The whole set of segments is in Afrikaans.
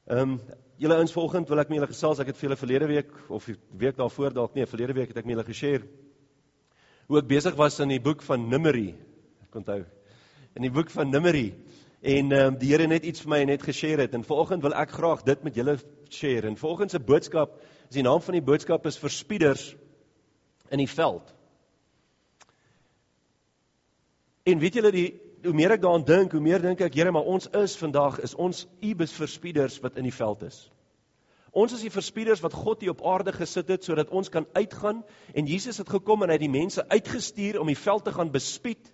Julle ouens vanoggend wil ek met julle gesels, ek het vir julle verlede week, of die week daarvoor dalk nie, verlede week het ek met julle geshare, hoe ek besig was in die boek van Numeri, ek onthou, in die boek van Numeri, en die Here net iets vir my net geshare het, en vanoggend wil ek graag dit met julle share, en vanoggend se boodskap, die naam van die boodskap is verspieders in die veld. En weet julle, hoe meer ek daaraan dink, hoe meer dink ek, Here, maar ons is vandag, is ons verspieders wat in die veld is. Ons is die verspieders wat God hier op aarde gesit het, sodat ons kan uitgaan, en Jesus het gekom en hy het die mense uitgestuur om die veld te gaan bespied,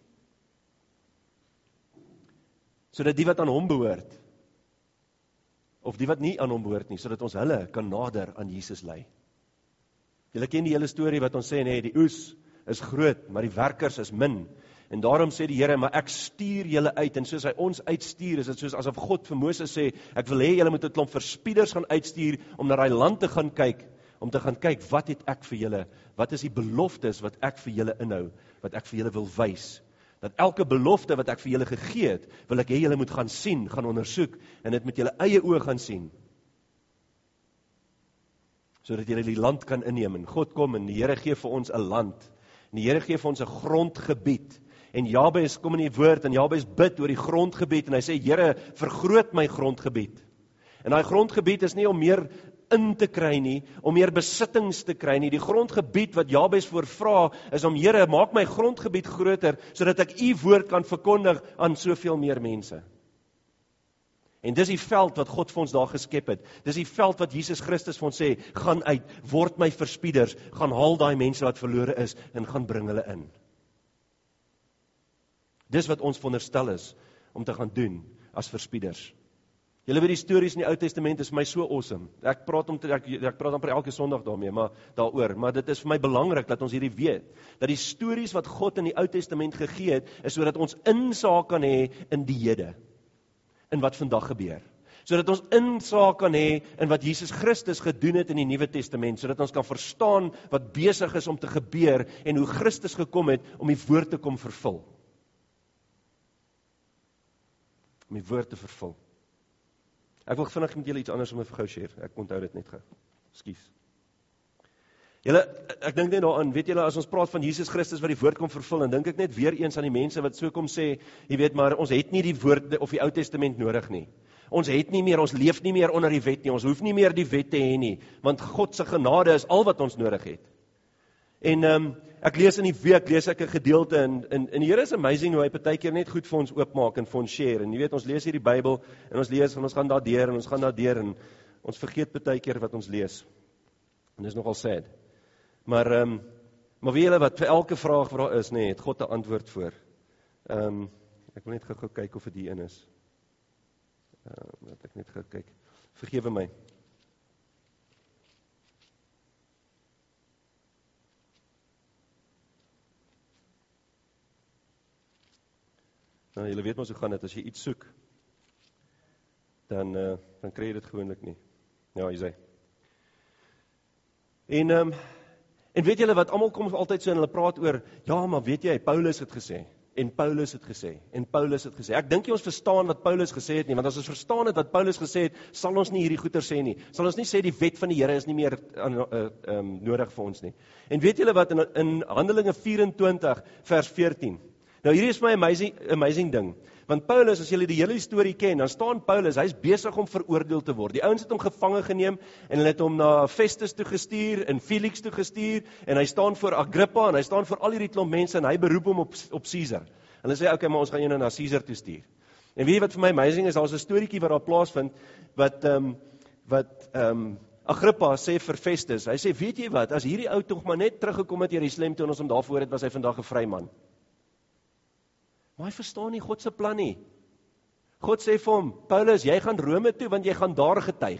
sodat die wat aan hom behoort, of die wat nie aan hom behoort nie, sodat ons hulle kan nader aan Jesus lei. Julle ken die hele storie wat ons sê, nee, die oes is groot, maar die werkers is min. En daarom sê die Here, maar ek stuur julle uit, en soos hy ons uitstuur, is dit soos asof God vir Moses sê, ek wil hê julle moet 'n klomp verspieders gaan uitstuur, om na daai land te gaan kyk, om te gaan kyk, wat het ek vir julle, wat is die beloftes wat ek vir julle inhou, wat ek vir julle wil wys, dat elke belofte wat ek vir julle gegee het, wil ek hê julle moet gaan sien, gaan ondersoek, en dit met julle eie oë gaan sien, sodat julle die land kan inneem, en God kom, en die Here gee vir ons 'n land, en die Here gee vir ons 'n grondgebied, en Jabes kom in die woord, en Jabes bid oor die grondgebied, en hy sê, Here, vergroot my grondgebied. En daai grondgebied is nie om meer in te kry nie, om meer besittings te kry nie. Die grondgebied wat Jabes voorvra, is om, Here, maak my grondgebied groter, sodat ek u woord kan verkondig aan soveel meer mense. En dis die veld wat God vir ons daar geskep het. Dis die veld wat Jesus Christus vir ons sê, gaan uit, word my verspieders, gaan haal daai mense wat verlore is, en gaan bring hulle in. Dis wat ons veronderstel is, om te gaan doen, as verspieders. Julle weet die stories in die Ou Testament is vir my so awesome. Ek praat amper elke Sondag daaroor, maar dit is vir my belangrik, dat ons hierdie weet, dat die stories wat God in die Ou Testament gegee het, is sodat ons insaak kan hê in die hede, in wat vandag gebeur. Sodat ons insaak kan hê in wat Jesus Christus gedoen het in die Nuwe Testament, sodat ons kan verstaan wat besig is om te gebeur, en hoe Christus gekom het, om die woord te kom vervul. Om die woord te vervul. Ek wil vinnig met julle iets anders om te gou share. Ek onthou dit net gou. Ekskuus. Julle, ek dink net daaraan, weet julle, as ons praat van Jesus Christus wat die woord kom vervul, dan dink ek net weer eens aan die mense wat so kom sê, jy weet maar, ons het nie die woord of die Ou Testament nodig nie. Ons het nie meer, ons leef nie meer onder die wet nie, ons hoef nie meer die wet te hê nie, want God se genade is al wat ons nodig het. En ek lees in die week, lees ek 'n gedeelte, en die Here is amazing hoe hy partykeer net goed vir ons oopmaak en vir ons share, en jy weet, ons lees hier die Bybel, en ons lees, en ons gaan daardeur, en ons gaan daardeur, en ons vergeet partykeer wat ons lees, en dis nogal sad, maar weet julle wat, vir elke vraag wat daar is, nee, het God 'n antwoord voor. Ek wil net gou kyk of dit hier in is, laat ek net gou kyk, vergewe my. Nou, julle weet mos hoe gaan dit, as jy iets soek, dan kry jy dit gewoonlik nie. Ja, jy sê. En weet julle wat, almal kom altyd so en hulle praat oor, ja, maar weet jy, Paulus het gesê, en Paulus het gesê, en Paulus het gesê. Ek dink jy ons verstaan wat Paulus gesê het nie, want as ons verstaan het wat Paulus gesê het, sal ons nie hierdie goeie sê nie. Sal ons nie sê die wet van die Here is nie meer nodig vir ons nie. En weet julle wat, in Handelinge 24 vers 14, nou hierdie is my amazing ding, want Paulus, as julle die hele storie ken, dan staan Paulus, hy is besig om veroordeel te word. Die ouens het hom gevange geneem, en hulle het hom na Festus toe gestuur, en Felix toe gestuur, en hy staan voor Agrippa, en hy staan voor al hierdie klomp mense, en hy beroep hom op Caesar. En hulle sê, okay, maar ons gaan jou na Caesar toe stuur. En weet jy wat vir my amazing is, daar is 'n storieetjie wat daar plaasvind, wat Agrippa sê vir Festus, hy sê, weet jy wat, as hierdie ou tog maar net teruggekom het Jerusalem toe, en ons hom daarvoor het, was hy vandag 'n vry man. Maar hy verstaan nie God se plan nie. God sê vir hom, Paulus, jy gaan Rome toe, want jy gaan daar getuig.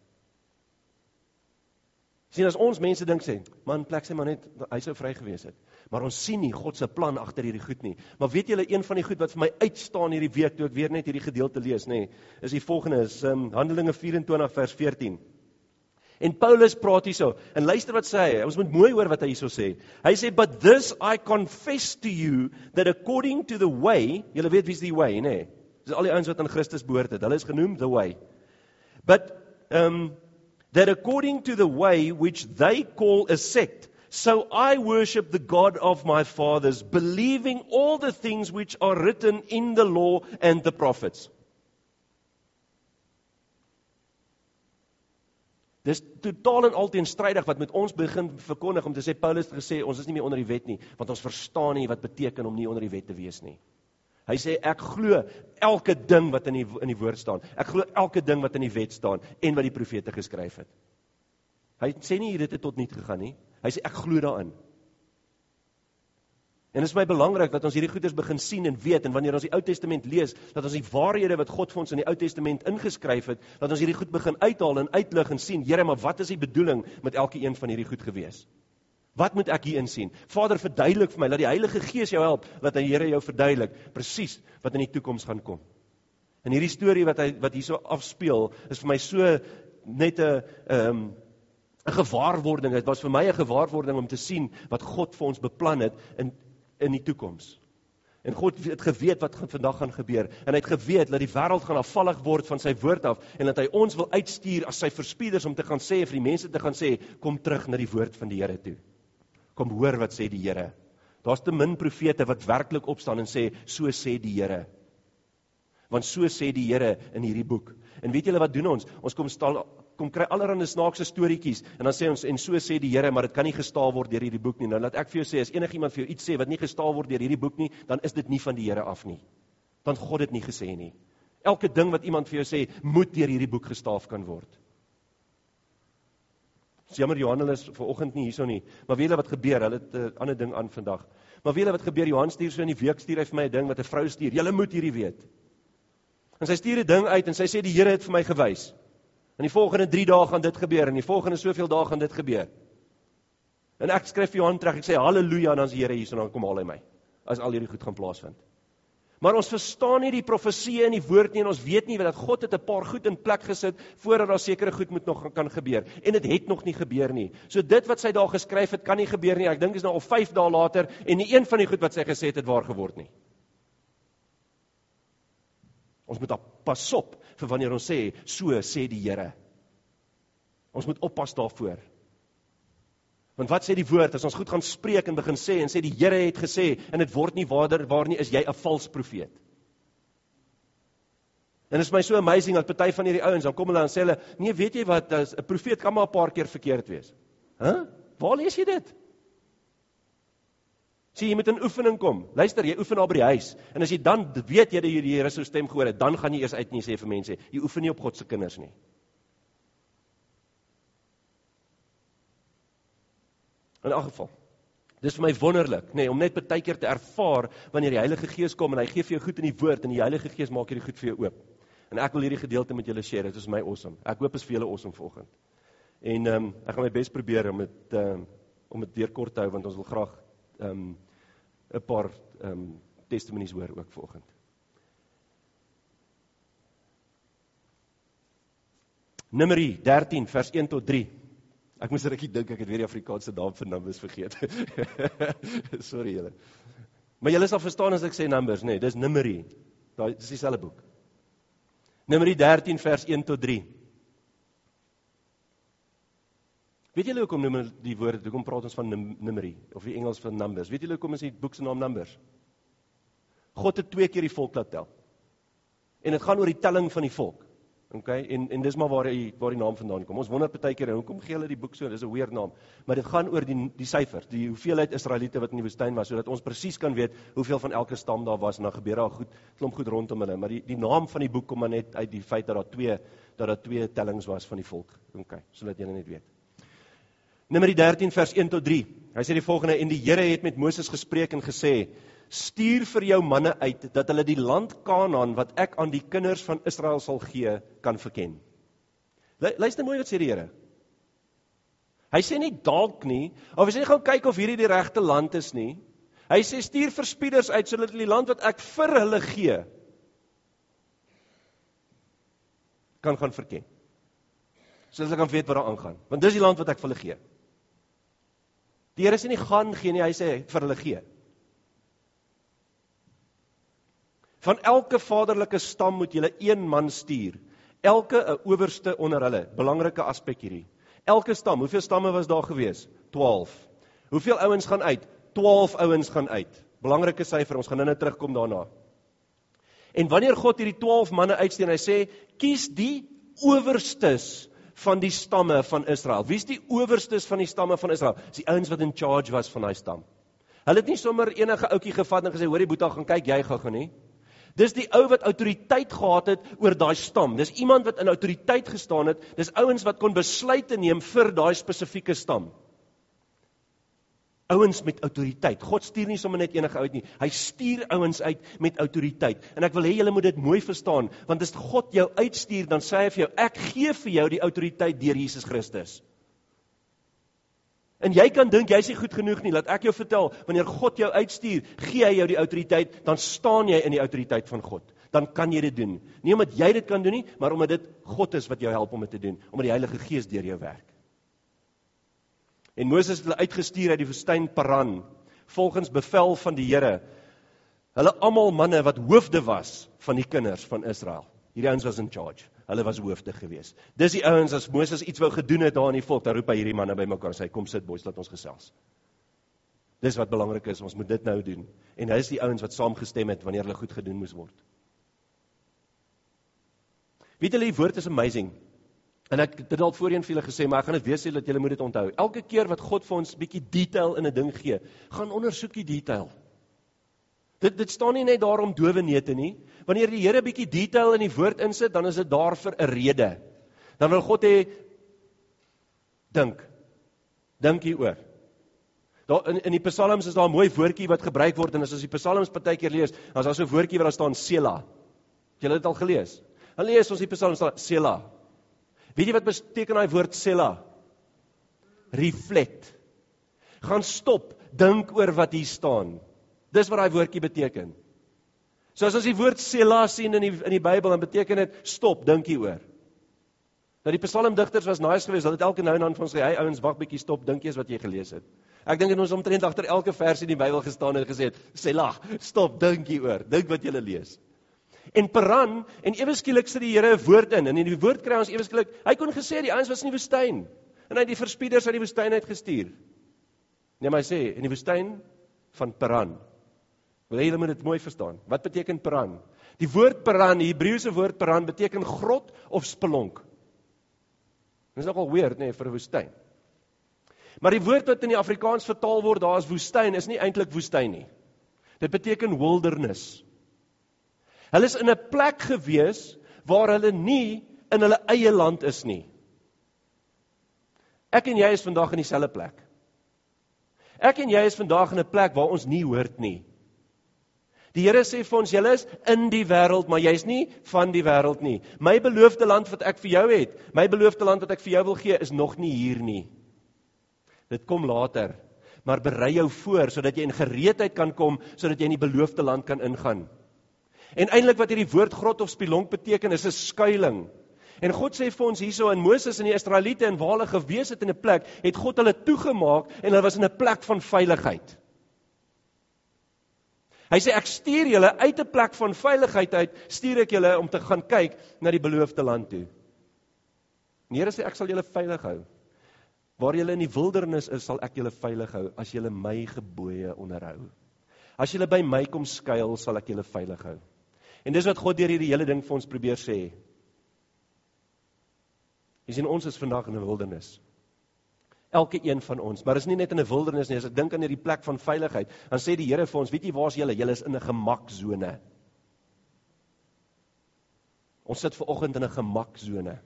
Sien, as ons mense dink sê, man, plek sê maar net, hy sou vry gewees het. Maar ons sien nie God se plan agter hierdie goed nie. Maar weet julle, een van die goed wat vir my uitstaan hierdie week, toe ek weer net hierdie gedeelte lees, is die volgende, is Handelinge 24 vers 14. En Paulus praat hierso, en luister wat sê hy, ons moet mooi hoor wat hy hierso sê. Hy sê, but this I confess to you, that according to the way, julle weet wie is die way, Dis al die ouens wat aan Christus behoort het, hulle is genoem the way. But that according to the way which they call a sect, so I worship the God of my fathers, believing all the things which are written in the law and the prophets. Dis totaal en al teenstrydig wat met ons begin verkondig om te sê, Paulus het gesê, ons is nie meer onder die wet nie, want ons verstaan nie wat beteken om nie onder die wet te wees nie. Hy sê, ek glo elke ding wat in die woord staan, ek glo elke ding wat in die wet staan, en wat die profete geskryf het. Hy sê nie, dit het tot niet gegaan nie, hy sê, ek glo daarin. En dit is my belangrik dat ons hierdie goeders begin sien en weet, en wanneer ons die Ou Testament lees, dat ons die waarhede wat God vir ons in die Ou Testament ingeskryf het, dat ons hierdie goed begin uithaal en uitlig en sien, Here, maar wat is die bedoeling met elke een van hierdie goed gewees? Wat moet ek hier insien? Vader, verduidelik vir my, laat die Heilige Gees jou help, laat die Here jou verduidelik, presies wat in die toekoms gaan kom. En hierdie storie wat hier so afspeel, is vir my so net 'n gewaarwording, het was vir my 'n gewaarwording om te sien wat God vir ons beplan het in die toekoms. En God het geweet wat vandag gaan gebeur, en hy het geweet dat die wêreld gaan afvallig word van sy woord af, en dat hy ons wil uitstuur as sy verspieders om te gaan sê, vir die mense te gaan sê, kom terug na die woord van die Here toe. Kom hoor wat sê die Here. Daar's te min profete wat werklik opstaan en sê, so sê die Here. Want so sê die Here in hierdie boek. En weet julle wat doen ons? Ons kom kry allerhande snaakse storieetjies, en dan sê ons, en so sê die Here, maar dit kan nie gestaal word deur hierdie boek nie. Nou laat ek vir jou sê, as enigiemand vir jou iets sê wat nie gestaal word deur hierdie boek nie, dan is dit nie van die Here af nie. Want God het nie gesê nie. Elke ding wat iemand vir jou sê, moet deur hierdie boek gestaaf kan word. Dis jammer, Johan is vanoggend nie hierso nie, maar weet julle wat gebeur? Hulle het 'n ander ding aan vandag. Maar weet julle wat gebeur? Johan stuur so in die week, stuur hy vir my 'n ding wat 'n vrou stuur. Julle moet hierdie weet. En sy stuur 'n ding uit en sy sê die Here het vir my gewys. In die volgende 3 dae gaan dit gebeur, en die volgende soveel dae gaan dit gebeur. En ek skryf vir Johan terug, ek sê halleluja, en dan is die Here hier, en dan kom haal hy my, as al hierdie goed gaan plaasvind. Maar ons verstaan nie die profesie in die woord nie, en ons weet nie dat God het 'n paar goed in plek gesit, voordat daar sekere goed moet nog kan gebeur, en dit het nog nie gebeur nie. So dit wat sy daar geskryf het, kan nie gebeur nie, ek dink is nou al 5 dae later, en nie een van die goed wat sy gesê het waar geword nie. Ons moet pas op vir wanneer ons sê, so sê die Here. Ons moet oppas daarvoor. Want wat sê die woord, as ons goed gaan spreek en begin sê, en sê die Here het gesê, en dit word nie waar nie, is jy 'n vals profeet. En dit is my so amazing, dat party van hierdie ouens, dan kom hulle en sê hulle, nee, weet jy wat, 'n profeet kan maar 'n paar keer verkeerd wees. Waar lees jy dit? Sê, jy moet in oefening kom. Luister, jy oefen al by die huis. En as jy dan weet jy dat jy die Here se stem gehoor het, dan gaan jy eers uit en jy sê vir mense, jy oefen nie op God se kinders nie. In elk geval, dis vir my wonderlik, om net partykeer te ervaar, wanneer die Heilige Gees kom, en hy gee vir jou goed in die woord, en die Heilige Gees maak hierdie goed vir jou oop. En ek wil hierdie gedeelte met julle share, dit is my awesome. Ek hoop is vir julle awesome vanoggend. En ek gaan my bes probeer om dit deur kort te hou, want ons wil graag 'n paar testimonies hoor ook vanoggend. Numeri 13 vers 1 tot 3. Ek moes 'n rukkie dink, ek het weer die Afrikaanse naam vir Numbers vergeet. Sorry julle. Maar julle sal verstaan as ek sê Numbers, dis Numeri. Dis dieselfde boek. Numeri 13 vers 1 tot 3. Weet julle hoekom noem die woord, hoekom praat ons van Numeri, of die Engels van Numbers? Weet julle hoekom is die boek se naam Numbers? God het 2 keer die volk laat tel. En dit gaan oor die telling van die volk. Okay? En dis maar waar die naam vandaan kom. Ons wonder partykeer, hoekom gee hulle die boek so, dis 'n weird naam. Maar dit gaan oor die syfer, die hoeveelheid Israeliete wat in die woestyn was, sodat ons presies kan weet hoeveel van elke stam daar was, en dan gebeur daar klomp goed rondom hulle. Maar die naam van die boek kom maar net uit die feit dat daar 2 tellings was van die volk. Okay, sodat julle net weet. Numeri 13 vers 1 tot 3. Hy sê die volgende, en die Here het met Moses gespreek en gesê, stuur vir jou manne uit, dat hulle die land Kanaan, wat ek aan die kinders van Israel sal gee, kan verken. Luister mooi wat sê die Here. Hy sê nie dalk nie, of hy sê nie gaan kyk of hierdie die regte land is nie. Hy sê stuur verspieders uit, sodat die land wat ek vir hulle gee, kan gaan verken. Sodat hulle kan weet wat daar aangaan. Want dis die land wat ek vir hulle gee. Die Here sê nie gaan gee nie, hy sê vir hulle gee. Van elke vaderlike stam moet julle 1 man stuur, elke 'n owerste onder hulle, belangrike aspek hierdie. Elke stam, hoeveel stamme was daar gewees? 12. Hoeveel ouens gaan uit? 12 ouens gaan uit. Belangrike syfer, ons gaan nou terugkom daarna. En wanneer God hierdie 12 manne uitsteen, hy sê, kies die owerstes van die stamme van Israel. Wie is die owerstes van die stamme van Israel? Dis die ouens wat in charge was van daai stam. Hulle het nie sommer enige ouetjie gevat en gesê, hoorie Boeta, gaan kyk, jy gaan nie. Dis die ou wat autoriteit gehad het oor daai stam. Dis iemand wat in autoriteit gestaan het. Dis ouens wat kon besluite neem vir daai spesifieke stam. Ouens met autoriteit. God stuur nie sommer net enige uit nie. Hy stuur ouens uit met autoriteit. En ek wil hê julle moet dit mooi verstaan, want as God jou uitstuur, dan sê hy vir jou, ek gee vir jou die autoriteit deur Jesus Christus. En jy kan dink, jy is nie goed genoeg nie, laat ek jou vertel, wanneer God jou uitstuur, gee hy jou die autoriteit, dan staan jy in die autoriteit van God. Dan kan jy dit doen. Nie omdat jy dit kan doen nie, maar omdat dit God is wat jou help om dit te doen, omdat die Heilige Gees deur jou werk. En Moses het hulle uitgestuur uit die woestyn Paran, volgens bevel van die Here. Hulle almal manne wat hoofde was van die kinders van Israel. Hierdie ouens was in charge. Hulle was hoofde gewees. Dis die ouens, as Moses iets wou gedoen het daar in die volk, dan roep hy hierdie manne bymekaar en sê, kom sit boys, laat ons gesels. Dis wat belangrik is, ons moet dit nou doen. En hy is die ouens wat saamgestem het wanneer hulle goed gedoen moes word. Weet julle, die woord is amazing. En ek het dit al voorheen vir julle gesê, maar ek gaan dit weer sê dat julle moet dit onthou. Elke keer wat God vir ons bietjie detail in 'n ding gee, gaan ondersoek die detail. Dit staan nie net daar om dowe neute nie. Wanneer die Here bietjie detail in die woord insit, dan is dit daar vir 'n rede. Dan wil God hê, dink hieroor. Daar in die psalms is daar 'n mooi woordjie wat gebruik word, en as ons die psalms partykeer lees, dan is daar so 'n woordjie waar daar staan Sela. Het julle dit al gelees? Dan lees ons die psalms staan Sela. Weet jy wat beteken daai woord Sela? Reflect. Gaan stop, dink oor wat hier staan. Dis wat daai woordjie beteken. So as ons die woord Sela sien in die Bybel, dan beteken dit stop, dink hieroor. Nou die psalmdigters was nice geweest, hulle het elke nou en dan vir ons gesê, hey ouens, wag bietjie, stop, dink eers wat jy gelees het. Ek dink ons omtrent agter elke vers in die Bybel gestaan en gesê het, Sela, stop, dink hieroor, dink wat jy lees. En Paran, en ewe skielik sit die Here 'n woord in, en in die woord kry ons ewe skielik, hy kon gesê, die ouens was in die woestyn, en hy het die verspieders uit die woestyn uitgestuur. Nee, maar hy sê, in die woestyn van Paran. Wil julle moet dit mooi verstaan. Wat beteken Paran? Die woord Paran, die Hebreëse woord Paran, beteken grot of spelonk. Dit is nogal weird, nee, vir 'n woestyn. Maar die woord wat in die Afrikaans vertaal word, daar is woestyn, is nie eintlik woestyn nie. Dit beteken wilderness. Hulle is in 'n plek gewees, waar hulle nie in hulle eie land is nie. Ek en jy is vandag in dieselfde plek. Ek en jy is vandag in 'n plek waar ons nie hoort nie. Die Here sê vir ons, julle is in die wêreld, maar jy is nie van die wêreld nie. My beloofde land wat ek vir jou het, my beloofde land wat ek vir jou wil gee, is nog nie hier nie. Dit kom later, maar berei jou voor, sodat jy in gereedheid kan kom, sodat jy in die beloofde land kan ingaan. En eintlik wat hierdie woord grot of spelonk beteken, is 'n skuiling. En God sê vir ons hierso, in Moses en die Israeliete, en waar hulle gewees het in 'n plek, het God hulle toegemaak, en hulle was in 'n plek van veiligheid. Hy sê, ek stuur julle uit 'n plek van veiligheid uit, stuur ek julle om te gaan kyk na die beloofde land toe. Die Here sê, ek sal julle veilig hou. Waar julle in die wildernis is, sal ek julle veilig hou, as julle my gebooie onderhou. As julle by my kom skuil, sal ek julle veilig hou. En dis wat God deur hierdie hele ding vir ons probeer sê. Jy sien, ons is vandag in 'n wildernis. Elke een van ons, maar is nie net in 'n wildernis nie, as ek dink aan hierdie plek van veiligheid, dan sê die Here vir ons, weet jy waar is julle? Julle is in 'n gemaksone. Ons sit vanoggend in 'n gemaksone.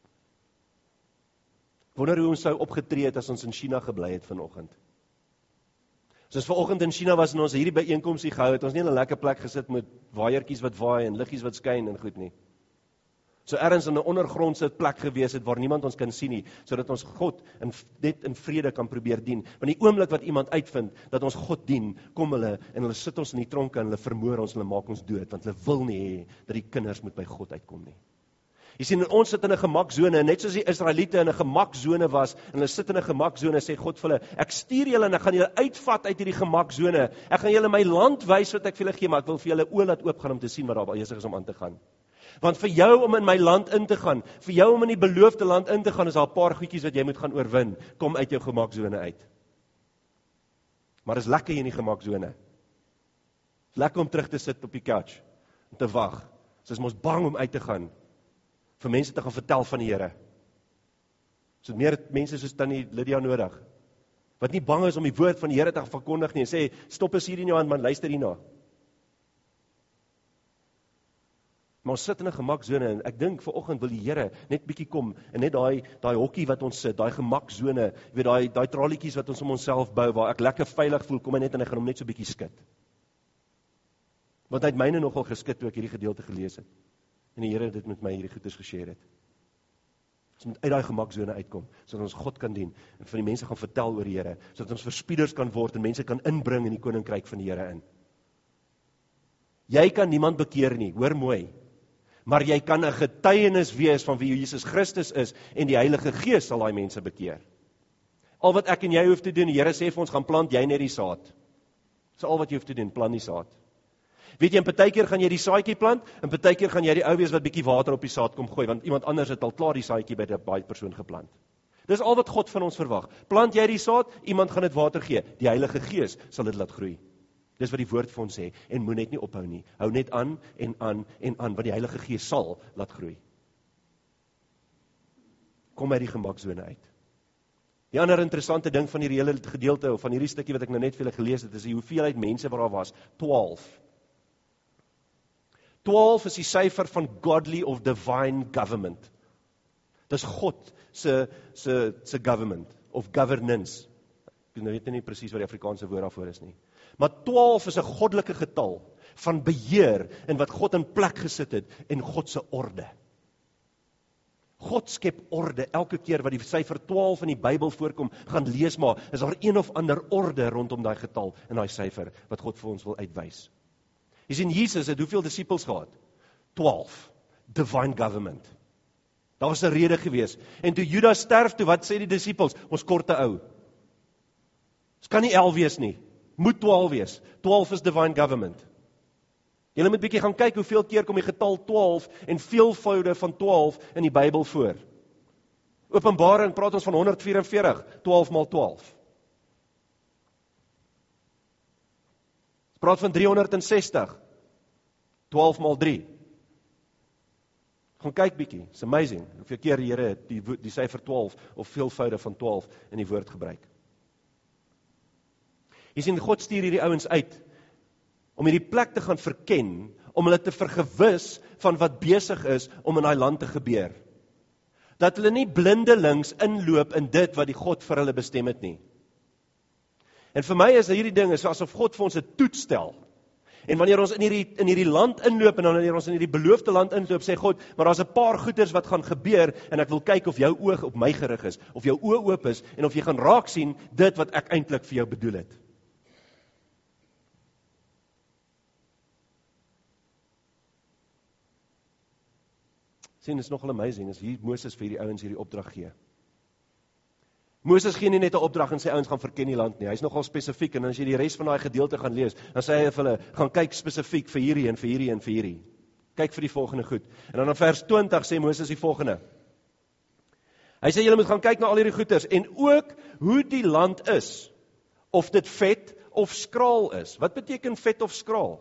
Wonder hoe ons sou opgetree het as ons in China gebly het vanoggend. As ons vanoggend in China was en ons hierdie byeenkomsie gehou het, ons nie in 'n lekker plek gesit met waaiertjies wat waai en liggies wat skyn en goed nie. So ergens in 'n ondergrondse plek gewees het waar niemand ons kan sien nie, sodat ons God net in vrede kan probeer dien. Want die oomblik wat iemand uitvind dat ons God dien, kom hulle en hulle sit ons in die tronke en hulle vermoor ons en hulle maak ons dood, want hulle wil nie hê dat die kinders moet by God uitkom nie. Jy sien, ons sit in 'n gemaksone, net soos die Israeliete in 'n gemaksone was, en hulle sit in 'n gemaksone, sê God vir hulle, ek stuur julle en ek gaan julle uitvat uit hierdie gemaksone. Ek gaan julle my land wys wat ek vir julle gee, maar ek wil vir julle oë laat oopgaan om te sien wat daar besig is om aan te gaan. Want vir jou om in my land in te gaan, vir jou om in die beloofde land in te gaan, is daar 'n paar goedjies wat jy moet gaan oorwin. Kom uit jou gemaksone uit. Maar is lekker hier in die gemaksone. Is lekker om terug te sit op die couch, om te wag. So is ons bang om uit te gaan, vir mense te gaan vertel van die Here. So meer mense soos Tannie Lydia nodig, wat nie bang is om die woord van die Here te gaan verkondig nie, en sê, stop eens hier in jou hand, man, luister hierna. Maar ons sit in 'n gemaksone, en ek dink vanoggend wil die Here net bietjie kom, en net daai hokkie wat ons sit, daai gemaksone, weet daai tralietjies wat ons om onsself bou, waar ek lekker veilig voel, kom hy net en hy gaan hom net so bietjie skud. Want hy het myne nogal geskit toe ek hierdie gedeelte gelees het. En die Here het dit met my hierdie goeders geshare het. Ons moet uit daai gemaksone uitkom, sodat ons God kan dien, en vir die mense gaan vertel oor die Here, sodat ons verspieders kan word, en mense kan inbring in die koninkryk van die Here in. Jy kan niemand bekeer nie, hoor mooi, maar jy kan 'n getuienis wees van wie Jesus Christus is, en die Heilige Gees sal daai mense bekeer. Al wat ek en jy hoef te doen, die Here sê vir ons, gaan plant jy net die saad. Dis al wat jy hoef te doen, plant die saad. Weet jy, en partykeer gaan jy die saadjie plant, en partykeer gaan jy die ou wees wat bietjie water op die saad kom gooi, want iemand anders het al klaar die saadjie by daai persoon geplant. Dis al wat God van ons verwag. Plant jy die saad, iemand gaan dit water gee. Die Heilige Gees sal dit laat groei. Dis wat die woord vir ons sê, en moet net nie ophou nie. Hou net aan, en aan, en aan, want die Heilige Gees sal laat groei. Kom uit die gemaksone uit. Die ander interessante ding van hierdie hele gedeelte, of van hierdie stukkie wat ek nou net vir julle gelees het, is die hoeveelheid mense wat daar was, 12. 12 is die syfer van godly of divine government. Dis God se government, of governance. Ek weet nie presies wat die Afrikaanse woord daarvoor is nie. Maar 12 is 'n goddelike getal van beheer en wat God in plek gesit het en God se orde. God skep orde. Elke keer wat die syfer 12 in die Bybel voorkom, gaan lees maar, is daar een of ander orde rondom daai getal en daai syfer wat God vir ons wil uitwys. Jy sien, Jesus het hoeveel disippels gehad? 12. Divine government. Daar was 'n rede gewees. En toe Judas sterf, toe wat sê die disippels? Ons korte ou. Dit kan nie 11 wees nie. Moet 12 wees. 12 is divine government. Julle moet bietjie gaan kyk hoeveel keer kom die getal 12 en veelvoude van 12 in die Bybel voor. Openbaring praat ons van 144, 12 maal 12. Ons praat van 360, 12 maal 3. Gaan kyk bietjie, it's amazing, hoeveel keer die Here die syfer 12 of veelvoude van 12 in die woord gebruik. Jy sien, God stuur hierdie ouens uit, om hierdie plek te gaan verken, om hulle te vergewis van wat besig is om in daai land te gebeur. Dat hulle nie blindelings inloop in dit wat die God vir hulle bestem het nie. En vir my is hierdie ding is asof God vir ons 'n toets stel. En wanneer ons in hierdie land inloop, en wanneer ons in hierdie beloofde land inloop, sê God, maar daar's 'n paar goeders wat gaan gebeur, en ek wil kyk of jou oog op my gerig is, of jou oë oop is, en of jy gaan raak sien, dit wat ek eintlik vir jou bedoel het. Sien, is nogal amazing, as hier Moses vir hierdie ouens hierdie opdrag gee. Moses gee nie net 'n opdrag en sy ouens gaan verken die land nie, hy is nogal spesifiek, en as jy die res van daai gedeelte gaan lees, dan sê hy vir hulle, gaan kyk spesifiek vir hierdie en vir hierdie en vir hierdie. Kyk vir die volgende goed. En dan in vers 20 sê Moses die volgende. Hy sê, julle moet gaan kyk na al hierdie goeders, en ook hoe die land is, of dit vet of skraal is. Wat beteken vet of skraal?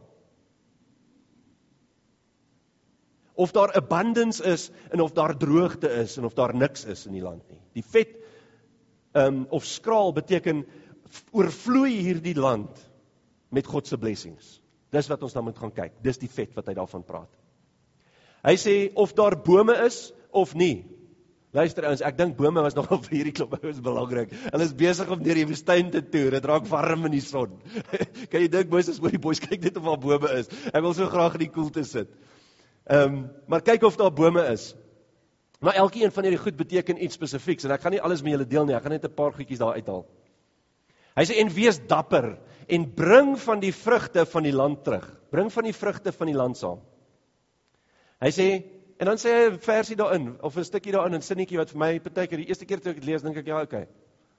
Of daar abundance is, en of daar droogte is, en of daar niks is in die land nie. Die vet of skraal beteken, oorvloei hierdie land met God se blessings. Dis wat ons dan moet gaan kyk, dis die vet wat hy daarvan praat. Hy sê, of daar bome is, of nie. Luister ouens, ek dink bome was nogal vir hierdie klop ouens belangrik. Hulle is besig om deur die woestyn te toer, dit raak warm in die son. Kan jy dink, Moses, oor die boys, kyk net of daar bome is. Ek wil so graag in die koelte sit. Maar kyk of daar bome is. Maar elkeen van hierdie goed beteken iets spesifieks, en ek gaan nie alles met julle deel nie, ek gaan net 'n paar goedjies daar uithaal. Hy sê, en wees dapper, en bring van die vrugte van die land terug. Bring van die vrugte van die land saam. Hy sê, en dan sê hy 'n versie daarin, of 'n stukkie daarin, 'n sinnetjie wat vir my partykeer die eerste keer toe ek dit lees, dink ek, ja, okay.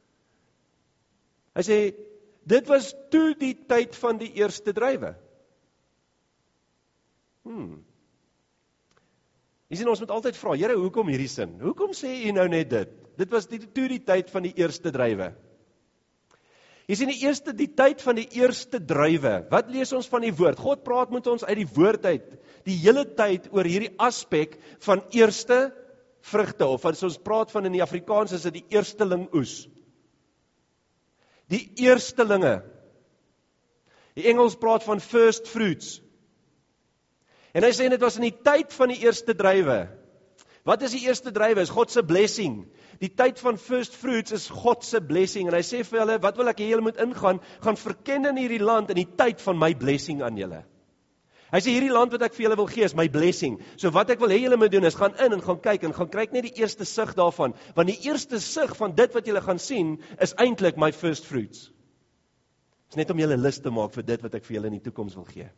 Hy sê, dit was toe die tyd van die eerste druiwe. Jy sien, ons moet altyd vra, Here, hoekom hierdie sin? Hoekom sê U nou net dit? Dit was toe die tyd van die eerste druiwe. Jy sien, die tyd van die eerste druiwe. Wat lees ons van die woord? God praat met ons uit die woord uit, die hele tyd oor hierdie aspek van eerste vrugte, of as ons praat van in die Afrikaans, is dit die eersteling oes. Die eerstelinge. Die Engels praat van first fruits. En hy sê, dit was in die tyd van die eerste druiwe. Wat is die eerste druiwe? Is God se blessing. Die tyd van first fruits is God se blessing. En hy sê vir hulle, wat wil ek hê julle moet ingaan? Gaan verken in hierdie land in die tyd van my blessing aan julle. Hy sê, hierdie land wat ek vir julle wil gee is my blessing. So wat ek wil hê julle moet doen is, gaan in en gaan kyk en gaan kyk net die eerste sig daarvan. Want die eerste sig van dit wat julle gaan sien, is eintlik my first fruits. Dit is net om julle lus te maak vir dit wat ek vir julle in die toekoms wil gee.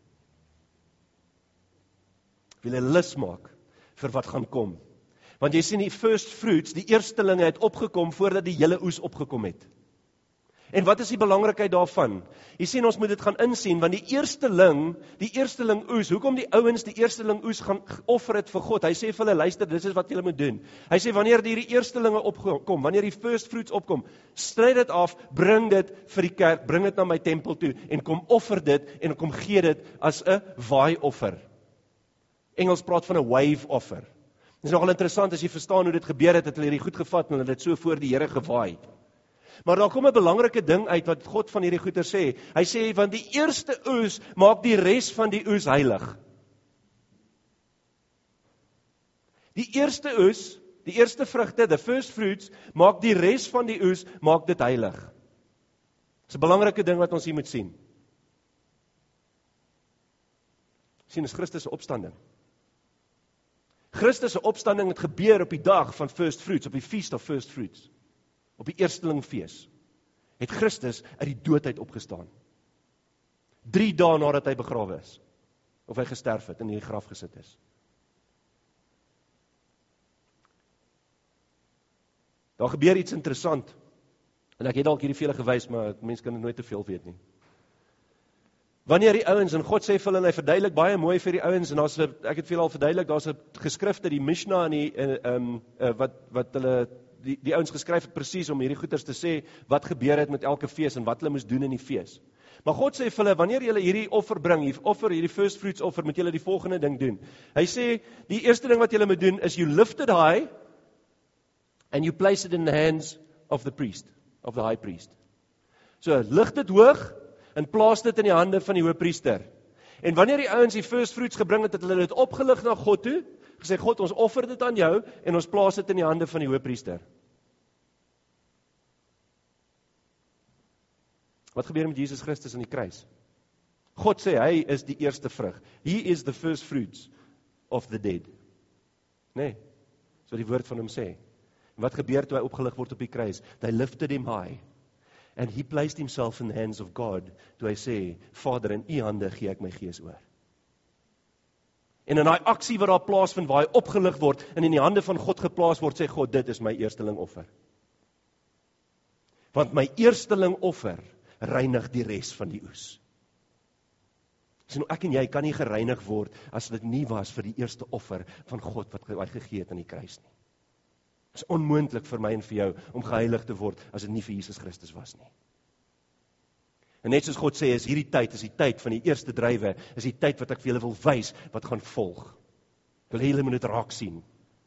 Wil julle lus maak vir wat gaan kom. Want jy sien die first fruits, die eerstelinge het opgekom voordat die hele oes opgekom het. En wat is die belangrikheid daarvan? Jy sien, ons moet dit gaan insien, want die eersteling oes, hoekom die ouens die eersteling oes gaan offer het vir God? Hy sê vir hulle, luister, dit is wat julle moet doen. Hy sê, wanneer die eerstelinge opkom, wanneer die first fruits opkom, stryd dit af, bring dit vir die kerk, bring dit na my tempel toe, en kom offer dit, en kom gee dit as 'n waai-offer. Engels praat van 'n wave offer. Dit is nogal interessant, as jy verstaan hoe dit gebeur het hulle hierdie goed gevat, en hulle het so voor die Here gewaai. Maar daar kom 'n belangrike ding uit, wat God van hierdie goeie sê. Hy sê, want die eerste oes, maak die res van die oes heilig. Die eerste oes, die eerste vrugte, the first fruits, maak die res van die oes, maak dit heilig. Dit is 'n belangrike ding wat ons hier moet sien. Sien, is Christus se opstanding. Christus se opstanding het gebeur op die dag van first fruits, op die feast of first fruits. Op die eerstelingfees. Het Christus uit die doodheid opgestaan. 3 dae nadat hy begrawe is. Of hy gesterf het en in die graf gesit is. Daar gebeur iets interessant. En ek het dalk hierdie vele gewys, maar mense kan dit nooit te veel weet nie. Wanneer die ouens, en God sê vir hulle, en hy verduidelik baie mooi vir die ouens, en ek het vir julle al verduidelik, daar's 'n geskrifte, die Mishnah en die wat hulle die ouens geskryf het presies om hierdie goeters te sê wat gebeur het met elke fees en wat hulle moes doen in die fees. Maar God sê vir hulle, wanneer julle hierdie offer bring, hierdie first fruits offer, moet julle die volgende ding doen. Hy sê, die eerste ding wat julle moet doen is you lift it high and you place it in the hands of the priest, of the high priest. So, lig dit hoog en plaas dit in die hande van die hoëpriester. En wanneer die ouens die first fruits gebring het, het hulle dit opgelig na God toe, gesê, God, ons offer dit aan jou, en ons plaas dit in die hande van die hoëpriester. Wat gebeur met Jesus Christus aan die kruis? God sê, hy is die eerste vrug. He is the first fruits of the dead. Nee, so die woord van hom sê. En wat gebeur toe hy opgelig word op die kruis? They lifted him high. And he placed himself in the hands of God, toe hy sê, Vader, in u hande gee ek my gees oor. En in daai aksie wat daar plaasvind, waar hy opgelig word, en in die hande van God geplaas word, sê God, dit is my eersteling offer. Want my eersteling offer, reinig die res van die oes. So ek en jy kan nie gereinig word, as dit nie was vir die eerste offer van God, wat hy gegee het aan die kruis nie. Het is onmoontlik vir my en vir jou, om geheilig te word, as dit nie vir Jesus Christus was nie. En net soos God sê, is hierdie tyd, is die tyd van die eerste druiwe, is die tyd wat ek vir julle wil wys, wat gaan volg. Ek wil hê julle moet dit raak sien.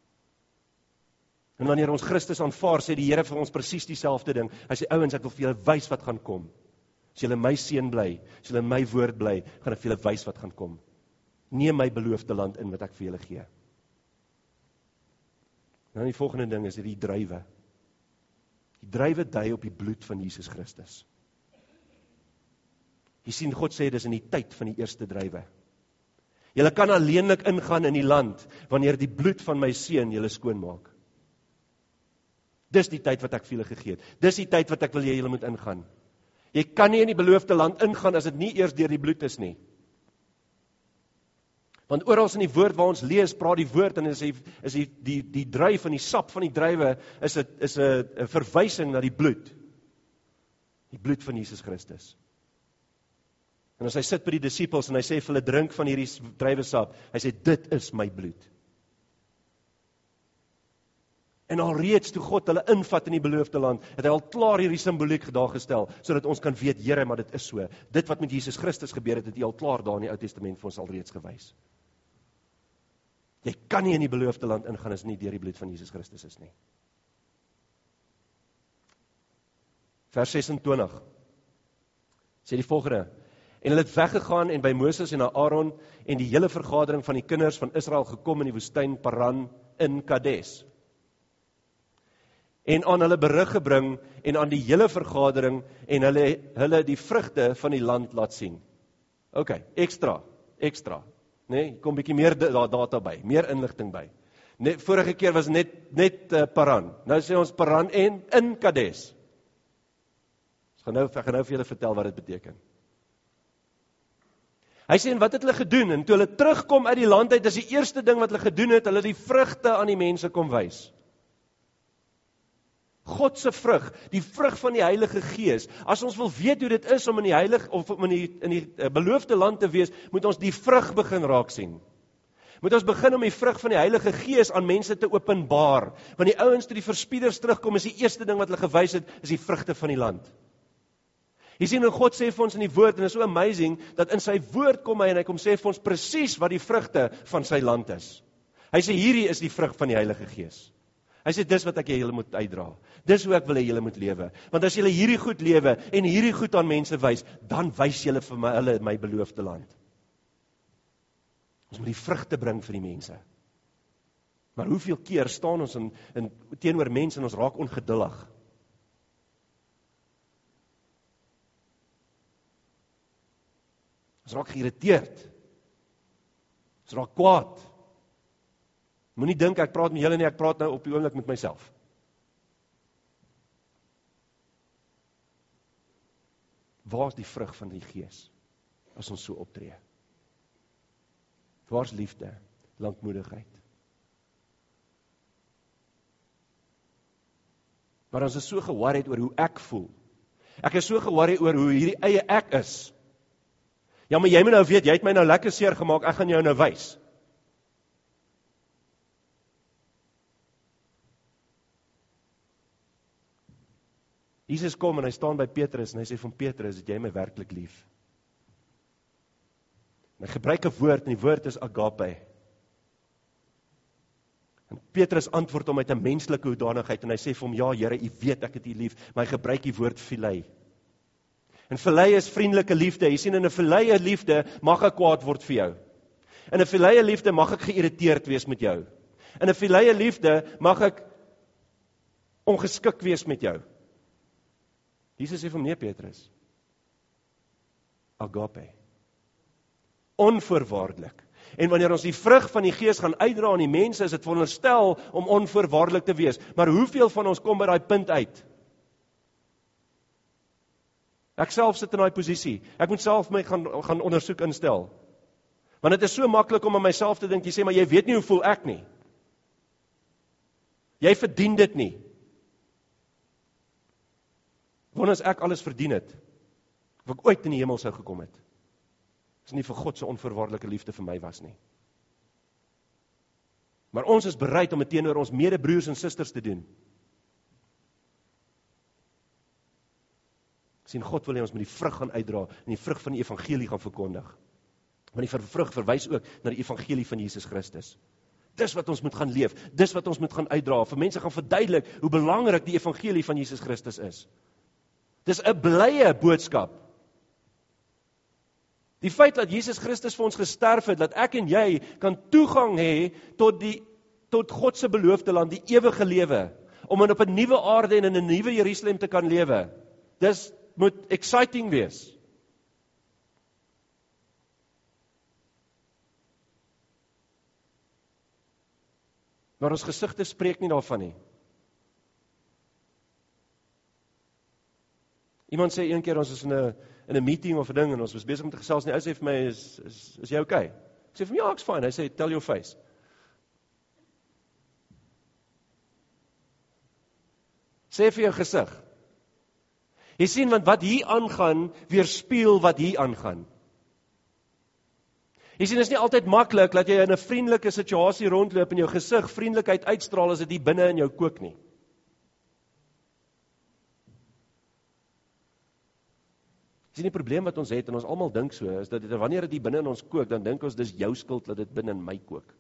En wanneer ons Christus aanvaar, sê die Here vir ons presies dieselfde ding. Hy sê, ouens, ek wil vir julle wys wat gaan kom. As julle my seun bly, as julle my woord bly, gaan ek vir julle wys wat gaan kom. Neem my beloofde land in wat ek vir julle gee. Nou die volgende ding is die druiwe. Die druiwe dui op die bloed van Jesus Christus. Jy sien, God sê, dis in die tyd van die eerste druiwe. Julle kan alleenlik ingaan in die land, wanneer die bloed van my seun julle skoon maak. Dis die tyd wat ek vir julle gegee het. Dis die tyd wat ek wil hê julle moet ingaan. Jy kan nie in die beloofde land ingaan, as dit nie eers deur die bloed is nie. Want oral in die woord waar ons lees, praat die woord, en is die druif en die sap van die druiwe, is 'n verwysing na die bloed. Die bloed van Jesus Christus. En as hy sit by die disippels, en hy sê vir hulle, drink van hierdie druiwesap, hy sê, dit is my bloed. En alreeds toe God hulle invat in die beloofde land, het hy al klaar hierdie simboliek daar gestel, sodat ons kan weet, Here, maar dit is so. Dit wat met Jesus Christus gebeur het, het hy al klaar daar in die Ou Testament vir ons alreeds gewys. Jy kan nie in die beloofde land ingaan as nie deur die bloed van Jesus Christus is nie. Vers 26 sê die volgende: En hulle het weggegaan en by Moses en Aaron en die hele vergadering van die kinders van Israel gekom in die woestyn Paran in Kades. En aan hulle berig gebring en aan die hele vergadering en hulle die vrugte van die land laat sien. OK, ekstra. Nee, kom 'n bietjie meer data by, meer inligting by. Vorige keer was net Paran. Nou sê ons Paran en in Kades. Ek gaan nou vir julle vertel wat dit beteken. Hy sê, en wat het hulle gedoen? En toe hulle terugkom uit die land uit, is die eerste ding wat hulle gedoen het, hulle die vrugte aan die mense kom wys. God se vrug, die vrug van die Heilige Gees. As ons wil weet hoe dit is om in die beloofde land te wees, moet ons die vrug begin raak sien. Moet ons begin om die vrug van die Heilige Gees aan mense te openbaar. Want die ouens toe die verspieders terugkom, is die eerste ding wat hulle gewys het, is die vrugte van die land. Jy sien, en God sê vir ons in die woord, en dit is so amazing, dat in sy woord kom hy, en hy kom sê vir ons presies wat die vrugte van sy land is. Hy sê, hierdie is die vrug van die Heilige Gees. Hy sê, dis wat ek julle moet uitdra. Dis hoe ek wil hê julle moet lewe. Want as julle hierdie goed lewe, en hierdie goed aan mense wys, dan wys julle vir hulle my beloofde land. Ons moet die vrugte bring vir die mense. Maar hoeveel keer staan ons teenoor mense en ons raak ongeduldig. Ons raak geïrriteerd. Ons raak kwaad. Moenie dink ek praat met julle nie, ek praat nou op die oomblik met myself. Waar is die vrug van die Gees as ons so optree? Waar is liefde, lankmoedigheid? Maar ons is so ge-worried oor hoe ek voel. Ek is so ge-worried oor hoe hierdie eie ek is. Ja, maar jy moet nou weet, jy het my nou lekker seer gemaak, ek gaan jou nou wys. Jesus kom en hy staan by Petrus en hy sê van Petrus, het jy my werklik lief? En hy gebruik 'n woord en die woord is agape. En Petrus antwoord hom met 'n menslike hoedanigheid en hy sê vir hom, ja Here, u weet ek het u lief, maar hy gebruik die woord philei. En philei is vriendelike liefde. Jy sien, in 'n phileie liefde mag ek kwaad word vir jou. In 'n phileie liefde mag ek geïrriteerd wees met jou. In 'n phileie liefde mag ek ongeskik wees met jou. Jesus sê vir hom, nee Petrus, agape, onvoorwaardelik. En wanneer ons die vrug van die Gees gaan uitdra aan die mense, is dit veronderstel om onvoorwaardelik te wees. Maar hoeveel van ons kom by daai punt uit? Ek self sit in daai posisie. Ek moet self my gaan ondersoek instel. Want dit is so maklik om aan myself te dink, jy sê, maar jy weet nie hoe voel ek nie. Jy verdien dit nie. Want as ek alles verdien het, of ek ooit in die hemel sou gekom het, is nie vir God se onvoorwaardelike liefde vir my was nie. Maar ons is bereid om dit teenoor ons medebroers en susters te doen. Sien, God wil hê ons moet die vrug gaan uitdra en die vrug van die evangelie gaan verkondig. Want die vrug verwys ook na die evangelie van Jesus Christus. Dis wat ons moet gaan leef, dis wat ons moet gaan uitdra, vir mense gaan verduidelik hoe belangrik die evangelie van Jesus Christus is. Dis 'n blye boodskap. Die feit dat Jesus Christus vir ons gesterf het, dat ek en jy kan toegang hê tot God se beloofde land, die ewige lewe, om op 'n nuwe aarde en in 'n nuwe Jerusalem te kan lewe. Dis moet exciting wees. Maar ons gesigte spreek nie daarvan nie. Iemand sê een keer, ons is in 'n meeting of 'n ding, en ons was besig om te gesels, en hy sê vir my, is jy okay? Ek sê vir my, ja, ek's fine. Hy sê, tell your face. Sê vir jou gesig. Jy sien, want wat hier aangaan, weerspieël wat hier aangaan. Jy sien, dit is nie altyd maklik dat jy in 'n vriendelike situasie rondloop en jou gesig vriendelikheid uitstraal as dit hier binne in jou kook nie. Jy sien, die probleem wat ons het, en ons almal dink so, is dat wanneer dit hier binne in ons kook, dan dink ons dis jou skuld dat dit binne in my kook.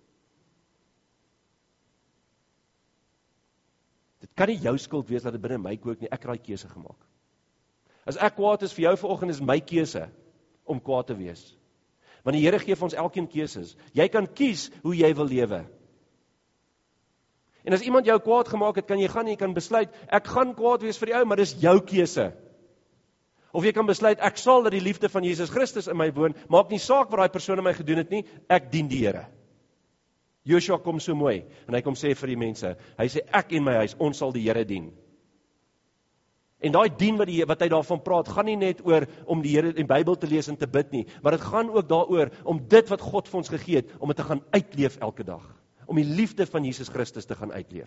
Dit kan nie jou skuld wees dat dit binne in my kook nie, ek het daai keuse gemaak. As ek kwaad is vir jou vanoggend, is my keuse om kwaad te wees. Want die Here gee vir ons elkeen keuses. Jy kan kies hoe jy wil lewe. En as iemand jou kwaad gemaak het, kan jy gaan en jy kan besluit, ek gaan kwaad wees vir die ou, maar dis jou keuse. Of jy kan besluit, ek sal dat die liefde van Jesus Christus in my woon, maak nie saak wat daai persoon in my gedoen het nie, ek dien die Here. Joshua kom so mooi, en hy kom sê vir die mense, hy sê, ek en my huis, ons sal die Here dien. En daai dien wat hy daarvan praat, gaan nie net oor om die Here in Bybel te lees en te bid nie, maar dit gaan ook daaroor om dit wat God vir ons gegee het, om dit te gaan uitleef elke dag. Om die liefde van Jesus Christus te gaan uitleef.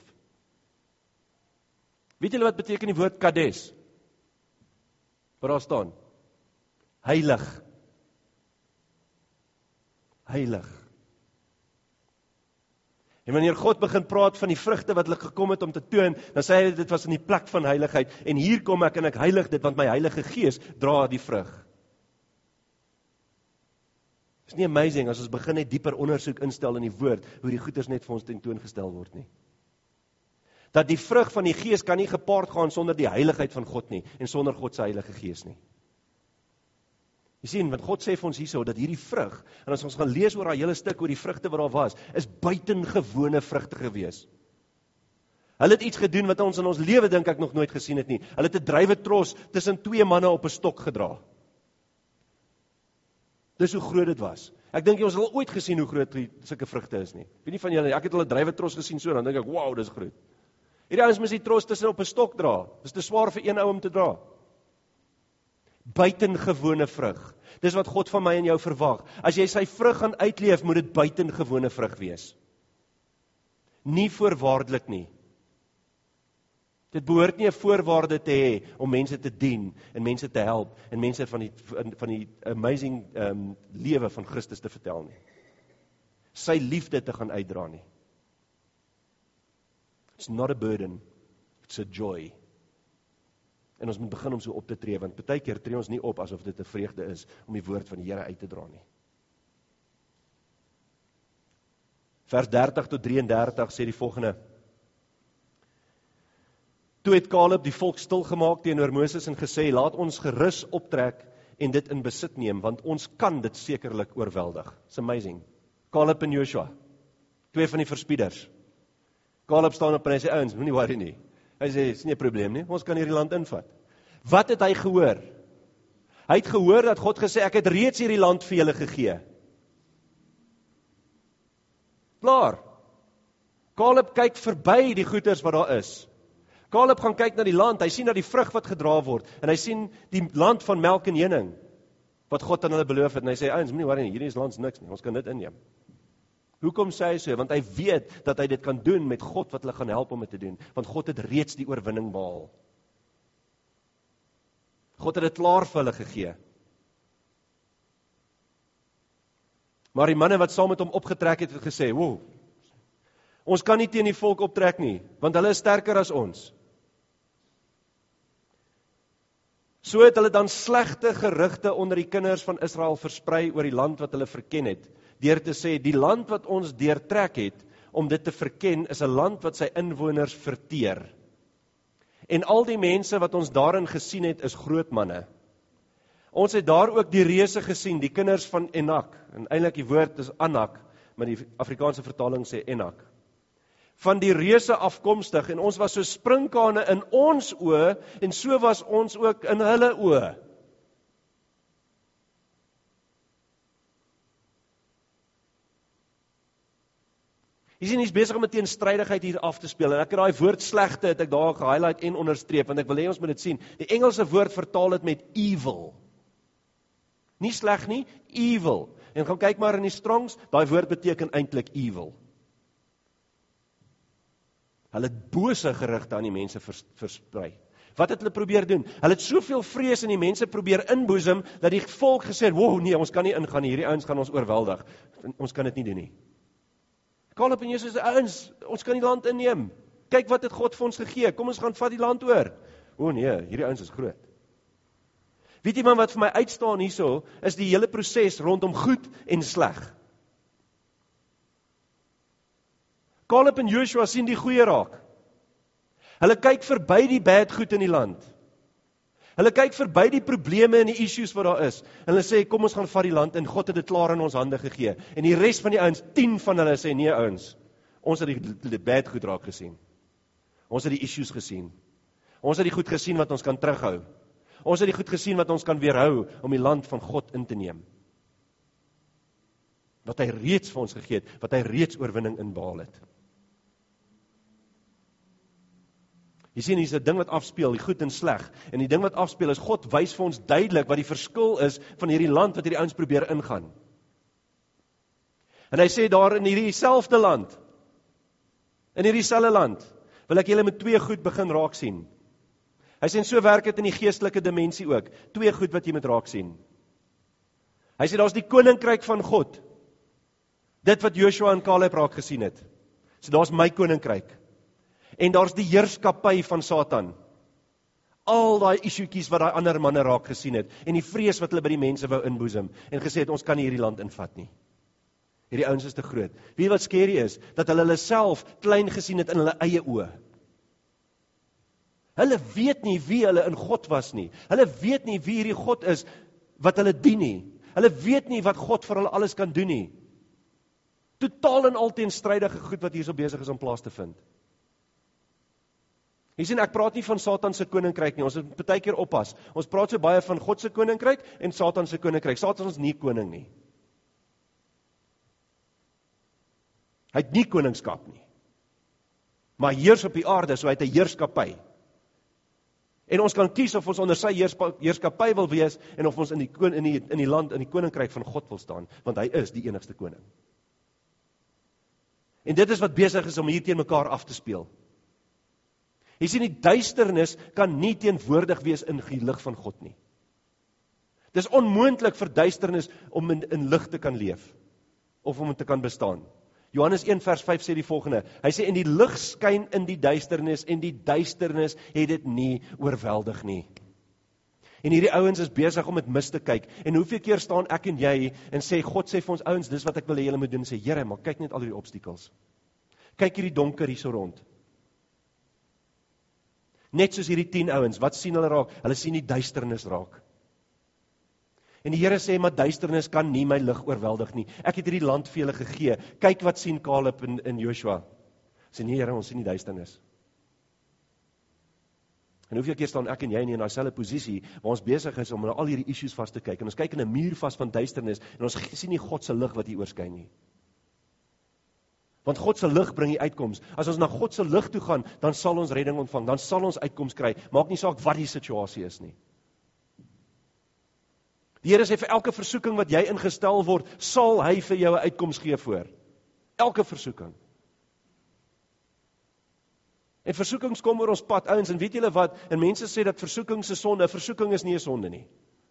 Weet julle wat beteken die woord Kades? Wat daar staan? Heilig. Heilig. En wanneer God begin praat van die vrugte wat hulle gekom het om te toon, dan sê hy dit was in die plek van heiligheid. En hier kom ek en ek heilig dit, want my Heilige Gees dra die vrug. Is nie amazing as ons begin net dieper ondersoek instel in die woord, hoe die goeders net vir ons tentoongestel word nie. Dat die vrug van die Gees kan nie gepaard gaan sonder die heiligheid van God nie, en sonder God se Heilige Gees nie. Jy sien, want God sê vir ons hierso, dat hierdie vrug, en as ons gaan lees oor daai hele stuk, oor die vrugte wat daar was, is buitengewone vrugte gewees. Hulle het iets gedoen wat ons in ons lewe dink ek nog nooit gesien het nie. Hulle het 'n druiwetros tussen 2 manne op 'n stok gedra. Dis hoe groot dit was. Ek dink ons het al ooit gesien hoe groot sulke vrugte is nie. Weet nie van julle, ek het al 'n druiwetros gesien so, dan dink ek, wow, dis groot. Hierdie ouens moes die tros tussen op 'n stok dra. Dis te swaar vir een ou om te dra. Buitengewone vrug. Dis wat God van my en jou verwag. As jy sy vrug gaan uitleef, moet dit buitengewone vrug wees. Nie voorwaardelik nie. Dit behoort nie 'n voorwaarde te hê om mense te dien en mense te help en mense van die amazing lewe van Christus te vertel nie. Sy liefde te gaan uitdra nie. It's not a burden, it's a joy. En ons moet begin om so op te tree, want baie keer tree ons nie op asof dit 'n vreugde is om die woord van die Here uit te dra nie. Vers 30 tot 33 sê die volgende: Toe het Caleb die volk stilgemaak teenoor Moses en gesê, laat ons gerus optrek en dit in besit neem, want ons kan dit sekerlik oorweldig. It's amazing. Caleb en Joshua, 2 van die verspieders. Caleb staan op en hy sê, ouens, moenie worry nie. Hy sê, is nie 'n probleem nie, ons kan hierdie land invat. Wat het hy gehoor? Hy het gehoor dat God gesê, ek het reeds hierdie land vir julle gegee. Klaar. Caleb kyk verby die goeders wat daar is. Caleb gaan kyk na die land, hy sien na die vrug wat gedra word, en hy sien die land van melk en honing, wat God aan hulle beloof het, en hy sê, ouens, moenie worry nie, hierdie is lands niks nie, ons kan dit inneem. Hoekom sê hy so? Want hy weet dat hy dit kan doen met God wat hulle gaan help om dit te doen. Want God het reeds die oorwinning behaal. God het dit klaar vir hulle gegee. Maar die manne wat saam met hom opgetrek het gesê, wow, ons kan nie teen die volk optrek nie, want hulle is sterker as ons. So het hulle dan slegte gerugte onder die kinders van Israel versprei oor die land wat hulle verken het, deur te sê, die land wat ons deurtrek het, om dit te verken, is 'n land wat sy inwoners verteer. En al die mense wat ons daarin gesien het, is groot manne. Ons het daar ook die reuse gesien, die kinders van Enak, en eintlik die woord is Anak, maar die Afrikaanse vertaling sê Enak. Van die reuse afkomstig, en ons was so sprinkane in ons oë, en so was ons ook in hulle oë. Jy sien, hy is besig om 'n teenstrydigheid hier af te speel, en ek het daai woord slegte, het ek daar gehighlight en onderstreep, want ek wil hê ons moet dit sien. Die Engelse woord vertaal dit met evil. Nie sleg nie, evil. En gaan kyk maar in die Strongs, daai woord beteken eintlik evil. Hulle het bose gerugte aan die mense versprei. Wat het hulle probeer doen? Hulle het soveel vrees in die mense probeer inboesem, dat die volk gesê het, wow, nee, ons kan nie ingaan nie, hierdie ouens gaan ons oorweldig. Ons kan dit nie doen nie. Caleb en Joshua sê, ouens, ons kan die land inneem. Kyk wat het God vir ons gegee, kom ons gaan vat die land oor. O nee, hierdie ouens is groot. Weet jy man, wat vir my uitstaan hierso, is die hele proses rondom goed en sleg. Caleb en Joshua sien die goeie raak. Hulle kyk verby die bad goed in die land. Hulle kyk verby die probleme en die issues wat daar is. En hulle sê, kom ons gaan vat die land, en God het dit klaar in ons hande gegee. En die res van die ouens, 10 van hulle sê, nee ouens, ons het die bad goed raak gesien. Ons het die issues gesien. Ons het die goed gesien wat ons kan terughou. Ons het die goed gesien wat ons kan weerhou om die land van God in te neem. Wat hy reeds vir ons gegee het, wat hy reeds oorwinning in behaal het. Jy sien, hier is 'n ding wat afspeel, die goed en sleg. En die ding wat afspeel is, God wys vir ons duidelik wat die verskil is van hierdie land wat hierdie ouens probeer ingaan. En hy sê daar in hierdie selfde land, in hierdie selfde land, wil ek julle met 2 goed begin raak sien. Hy sê, en so werk dit in die geestelike dimensie ook. 2 goed wat jy moet raak sien. Hy sê, daar is die koninkryk van God. Dit wat Joshua en Caleb raak gesien het. So daar is my koninkryk. En daar is die heerskappy van Satan. Al daai issuetjies wat daai ander manne raak gesien het. En die vrees wat hulle by die mense wou inboesem. En gesê het, ons kan nie hierdie land invat nie. Hierdie ouens is te groot. Weet jy wat skerry is? Dat hulle self klein gesien het in hulle eie oë. Hulle weet nie wie hulle in God was nie. Hulle weet nie wie hierdie God is wat hulle dien nie. Hulle weet nie wat God vir hulle alles kan doen nie. Totaal en al teenstrydige goed wat hier so besig is om plaas te vind. Jy sien, ek praat nie van Satan se koninkryk nie, ons moet baie keer oppas. Ons praat so baie van God se koninkryk en Satan se koninkryk. Satan is nie koning nie. Hy het nie koningskap nie. Maar hy heers op die aarde, so hy het 'n heerskappy. En ons kan kies of ons onder sy heerskappy wil wees en of ons in die land, in die koninkryk van God wil staan, want hy is die enigste koning. En dit is wat besig is om hier teen mekaar af te speel. Jy sien, die duisternis kan nie teenwoordig wees in die lig van God nie. Dit is onmoontlik vir duisternis om in lig te kan leef, of om te kan bestaan. Johannes 1 vers 5 sê die volgende, hy sê, en die lig skyn in die duisternis, en die duisternis het dit nie oorweldig nie. En hierdie ouens is besig om met mis te kyk, en hoeveel keer staan ek en jy, en sê, God sê vir ons ouens, dis wat ek wil hê julle moet doen, en sê, Here, maar kyk net al hierdie obstakels. Kyk hierdie donker hier so rond. Net soos hierdie 10 ouens, wat sien hulle raak? Hulle sien die duisternis raak. En die Here sê, maar duisternis kan nie my lig oorweldig nie. Ek het hierdie land vir julle gegee. Kyk wat sien Caleb en Joshua. Sê, nee Here, ons sien die duisternis. En hoeveel keer staan ek en jy nie in dieselfde posisie, waar ons besig is om na al hierdie issues vas te kyk, en ons kyk in 'n muur vas van duisternis, en ons sien nie God se lig wat hier oorskyn nie. Want God se lig bring die uitkoms. As ons na God se lig toe gaan, dan sal ons redding ontvang, dan sal ons uitkoms kry. Maak nie saak wat die situasie is nie. Die Here sê vir elke versoeking wat jy ingestel word, sal hy vir jou 'n uitkoms gee voor. Elke versoeking. En versoekings kom oor ons pad, ouens, en weet julle wat? En mense sê dat versoeking is 'n sonde. 'n Versoeking is nie 'n sonde nie.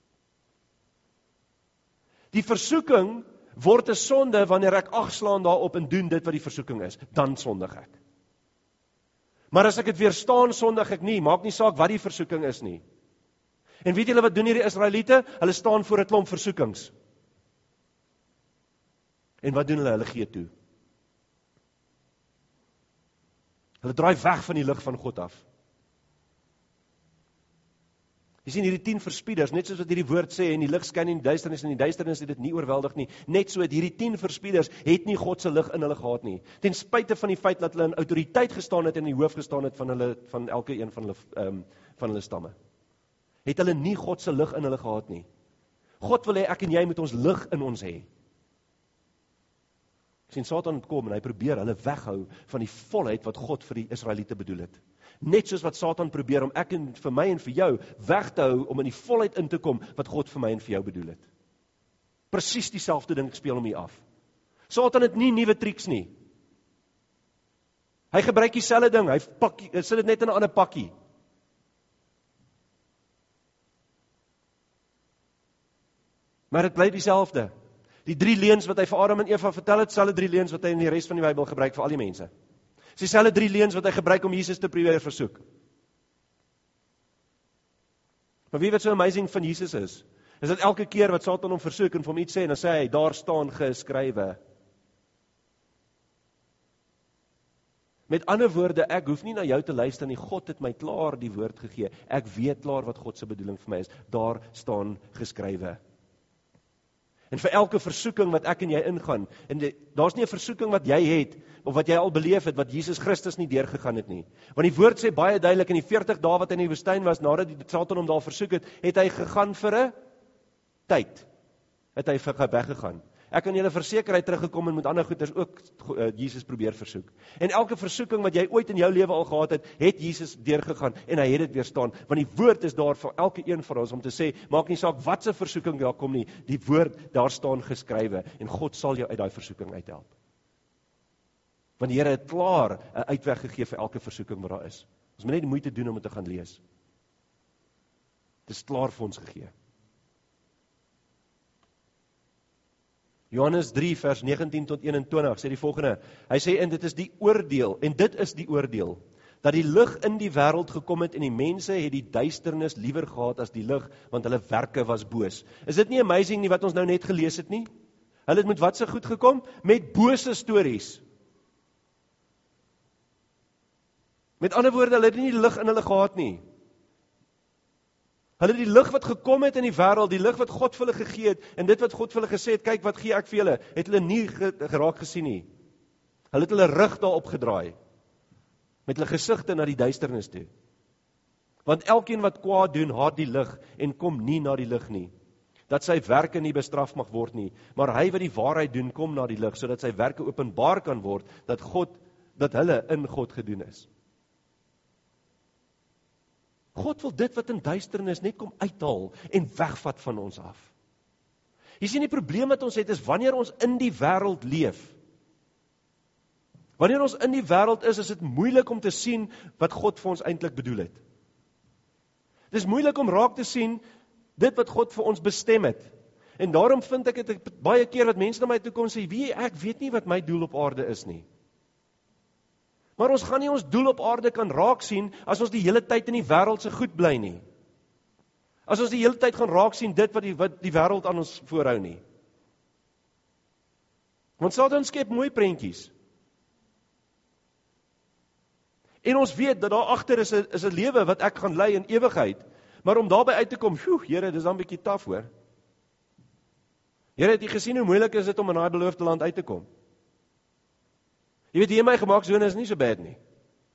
Die versoeking word 'n sonde wanneer ek ag slaan daarop en doen dit wat die versoeking is. Dan sondig ek. Maar as ek dit weerstaan, sondig ek nie. Maak nie saak wat die versoeking is nie. En weet julle wat doen hierdie Israeliete? Hulle staan voor 'n klomp versoekings. En wat doen hulle? Hulle gee toe. Hulle draai weg van die lig van God af. Jy sien hierdie 10 verspieders, net soos wat hierdie woord sê, en die lig skyn in die duisternis, en die duisternis het dit nie oorweldig nie. Net so het hierdie 10 verspieders het nie God se lig in hulle gehad nie. Ten spyte van die feit dat hulle in autoriteit gestaan het en in die hoof gestaan het van elke een van hulle stamme. Het hulle nie God se lig in hulle gehad nie. God wil hê ek en jy moet ons lig in ons hê. Sien, Satan kom en hy probeer hulle weghou van die volheid wat God vir die Israeliete bedoel het. Net soos wat Satan probeer om ek en vir my en vir jou weg te hou om in die volheid in te kom wat God vir my en vir jou bedoel het. Presies dieselfde ding speel hom hier af. Satan het nie nuwe triks nie. Hy gebruik dieselfde ding, hy sit dit net in 'n ander pakkie. Maar dit bly dieselfde. Die 3 leuns wat hy vir Adam en Eva vertel het, selfde 3 leuns wat hy in die res van die Bybel gebruik vir al die mense. Dis dieselfde 3 leuns wat hy gebruik om Jesus te probeer versoek. Maar wie wat so amazing van Jesus is dat elke keer wat Satan hom versoek en vir hom iets sê, en dan sê hy, daar staan geskrywe. Met ander woorde, ek hoef nie na jou te luister nie, God het my klaar die woord gegee. Ek weet klaar wat God se bedoeling vir my is. Daar staan geskrywe. En vir elke versoeking wat ek en jy ingaan, en daar's nie 'n versoeking wat jy het, of wat jy al beleef het, wat Jesus Christus nie deurgegaan het nie. Want die woord sê baie duidelik, in die 40 dae wat hy in die woestyn was, nadat die Satan hom daar versoek het hy gegaan vir 'n tyd. Het hy weggegaan. Ek kan julle verseker hy teruggekom en met ander goeders ook Jesus probeer versoek. En elke versoeking wat jy ooit in jou lewe al gehad het Jesus deurgegaan en hy het dit weerstaan. Want die woord is daar vir elke een van ons om te sê, maak nie saak wat se versoeking daar kom nie, die woord daar staan geskrywe en God sal jou uit daai versoeking uithelp. Want die Here het klaar 'n uitweg gegee vir elke versoeking wat daar is. Ons moet net die moeite doen om dit te gaan lees. Dit is klaar vir ons gegee. Johannes 3 vers 19 tot 21 sê die volgende. Hy sê, en dit is die oordeel, dat die lig in die wêreld gekom het en die mense het die duisternis liewer gehad as die lig, want hulle werke was boos. Is dit nie amazing nie wat ons nou net gelees het nie? Hulle het met wat se goed gekom? Met bose stories. Met ander woorde, hulle het nie die lig in hulle gehad nie. Hulle het die lig wat gekom het in die wêreld, die lig wat God vir hulle gegee het, en dit wat God vir hulle gesê het, kyk wat gee ek vir julle, het hulle nie geraak gesien nie. Hulle het hulle rug daarop gedraai, met hulle gesigte na die duisternis toe. Want elkeen wat kwaad doen, haat die lig, en kom nie na die lig nie, dat sy werke nie bestraf mag word nie, maar hy wat die waarheid doen, kom na die lig, sodat sy werke openbaar kan word, dat hulle in God gedoen is. God wil dit wat in duisternis net kom uithaal en wegvat van ons af. Jy sien die probleem wat ons het is wanneer ons in die wêreld leef. Wanneer ons in die wêreld is dit moeilik om te sien wat God vir ons eintlik bedoel het. Dit is moeilik om raak te sien dit wat God vir ons bestem het. En daarom vind ek dit baie keer wat mense na my toe kom en sê, ek weet nie wat my doel op aarde is nie. Maar ons gaan nie ons doel op aarde kan raak sien as ons die hele tyd in die wêreld se goed bly nie. As ons die hele tyd gaan raak sien dit wat die wêreld aan ons voorhou nie. Want Satan skep mooi prentjies. En ons weet dat daar agter is 'n lewe wat ek gaan lei in ewigheid. Maar om daarby uit te kom, Here, dis dan 'n bietjie taaf hoor. Here, het jy gesien hoe moeilik is dit om in daai beloofde land uit te kom? Jy weet, hier in my gemaak sone is nie so bad nie.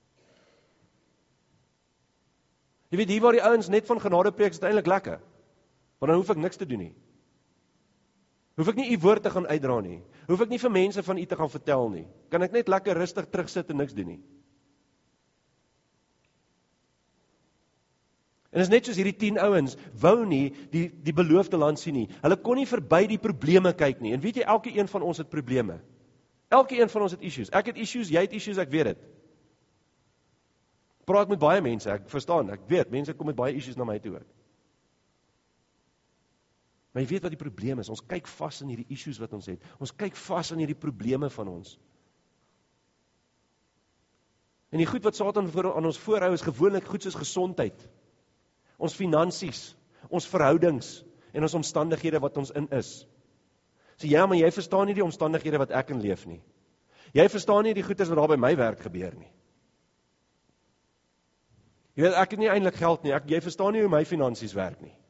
Jy weet, hier waar die ouens net van genade preek, is dit eintlik lekker. Want dan hoef ek niks te doen nie. Hoef ek nie u woord te gaan uitdra nie. Hoef ek nie vir mense van u te gaan vertel nie. Kan ek net lekker rustig terugsit en niks doen nie. En is net soos hierdie 10 ouens, wou nie die beloofde land sien nie. Hulle kon nie verby die probleme kyk nie. En weet jy, elke een van ons het probleme. Elke een van ons het issues. Ek het issues, jy het issues, ek weet dit. Praat met baie mense, ek verstaan, ek weet, mense kom met baie issues na my toe ook. Maar jy weet wat die probleem is, ons kyk vas in hierdie issues wat ons het. Ons kyk vas in hierdie probleme van ons. En die goed wat Satan aan ons voorhou is gewoonlik goed soos gesondheid. Ons finansies, ons verhoudings en ons omstandighede wat ons in is. So ja, maar jy verstaan nie die omstandighede wat ek in leef nie. Jy verstaan nie die goeders wat daar by my werk gebeur nie. Jy weet, ek het nie eintlik geld nie, jy verstaan nie hoe my finansies werk nie.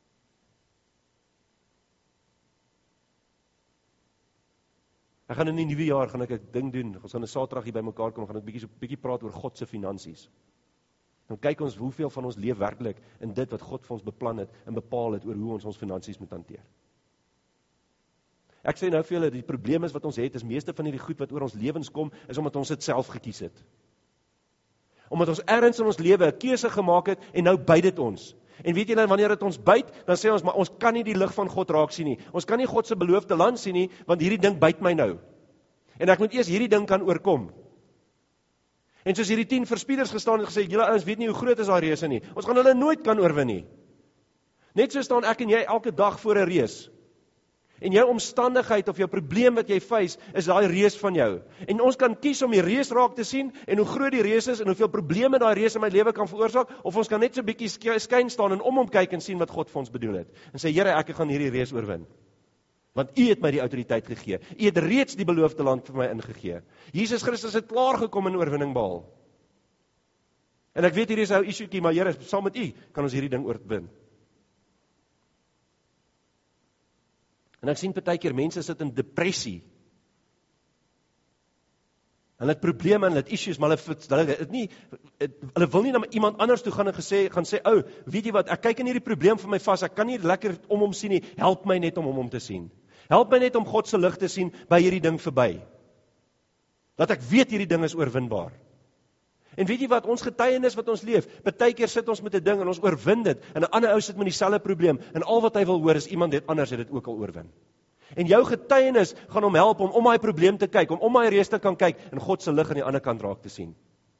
Ek gaan in die nuwe jaar, gaan ek 'n ding doen, ons gaan 'n Saterdag hier by mekaar kom, gaan ek bietjie praat oor God se finansies. Dan kyk ons hoeveel van ons leef werklik in dit wat God vir ons beplan het en bepaal het oor hoe ons finansies moet hanteer. Ek sê nou vir julle, die probleem is wat ons het, is meeste van hierdie goed wat oor ons lewens kom, is omdat ons dit self gekies het. Omdat ons ergens in ons lewe 'n keuse gemaak het en nou byt dit ons. En weet julle, wanneer dit ons byt, dan sê ons, maar ons kan nie die lig van God raak sien nie. Ons kan nie God se beloofde land sien nie, want hierdie ding byt my nou. En ek moet eers hierdie ding kan oorkom. En soos hierdie 10 verspieders gestaan en gesê, julle ouens weet nie hoe groot is daai reuse nie. Ons gaan hulle nooit kan oorwin nie. Net so staan ek en jy elke dag voor 'n reus. En jou omstandigheid of jou probleem wat jy face, is daai reus van jou. En ons kan kies om die reus raak te sien, en hoe groot die reus is, en hoeveel probleme daai reus in my lewe kan veroorsaak, of ons kan net so 'n bietjie skyn staan en om hom kyk en sien wat God vir ons bedoel het. En sê, Here, ek gaan hierdie reus oorwin. Want U het my die autoriteit gegee. U het reeds die beloofde land vir my ingegee. Jesus Christus het klaar gekom en oorwinning behaal. En ek weet hierdie is 'n ou issuetjie, maar Here, saam met U kan ons hierdie ding oorwin. En ek sien partykeer mense sit in depressie. Hulle het probleme en hulle het issues, maar hulle wil nie na iemand anders toe gaan en gaan sê, ou, weet jy wat, ek kyk in hierdie probleem vir my vas, ek kan nie lekker om hom sien nie, help my net om hom te sien. Help my net om God se lig te sien by hierdie ding verby. Dat ek weet hierdie ding is oorwinbaar. En weet jy wat, ons getuienis wat ons leef, partykeer sit ons met 'n ding en ons oorwin dit, en 'n ander ou sit met dieselfde probleem, en al wat hy wil hoor is iemand anders het dit ook al oorwin. En jou getuienis gaan hom help om daai probleem te kyk, om daai reus te kan kyk, en God se lig aan die ander kant raak te sien.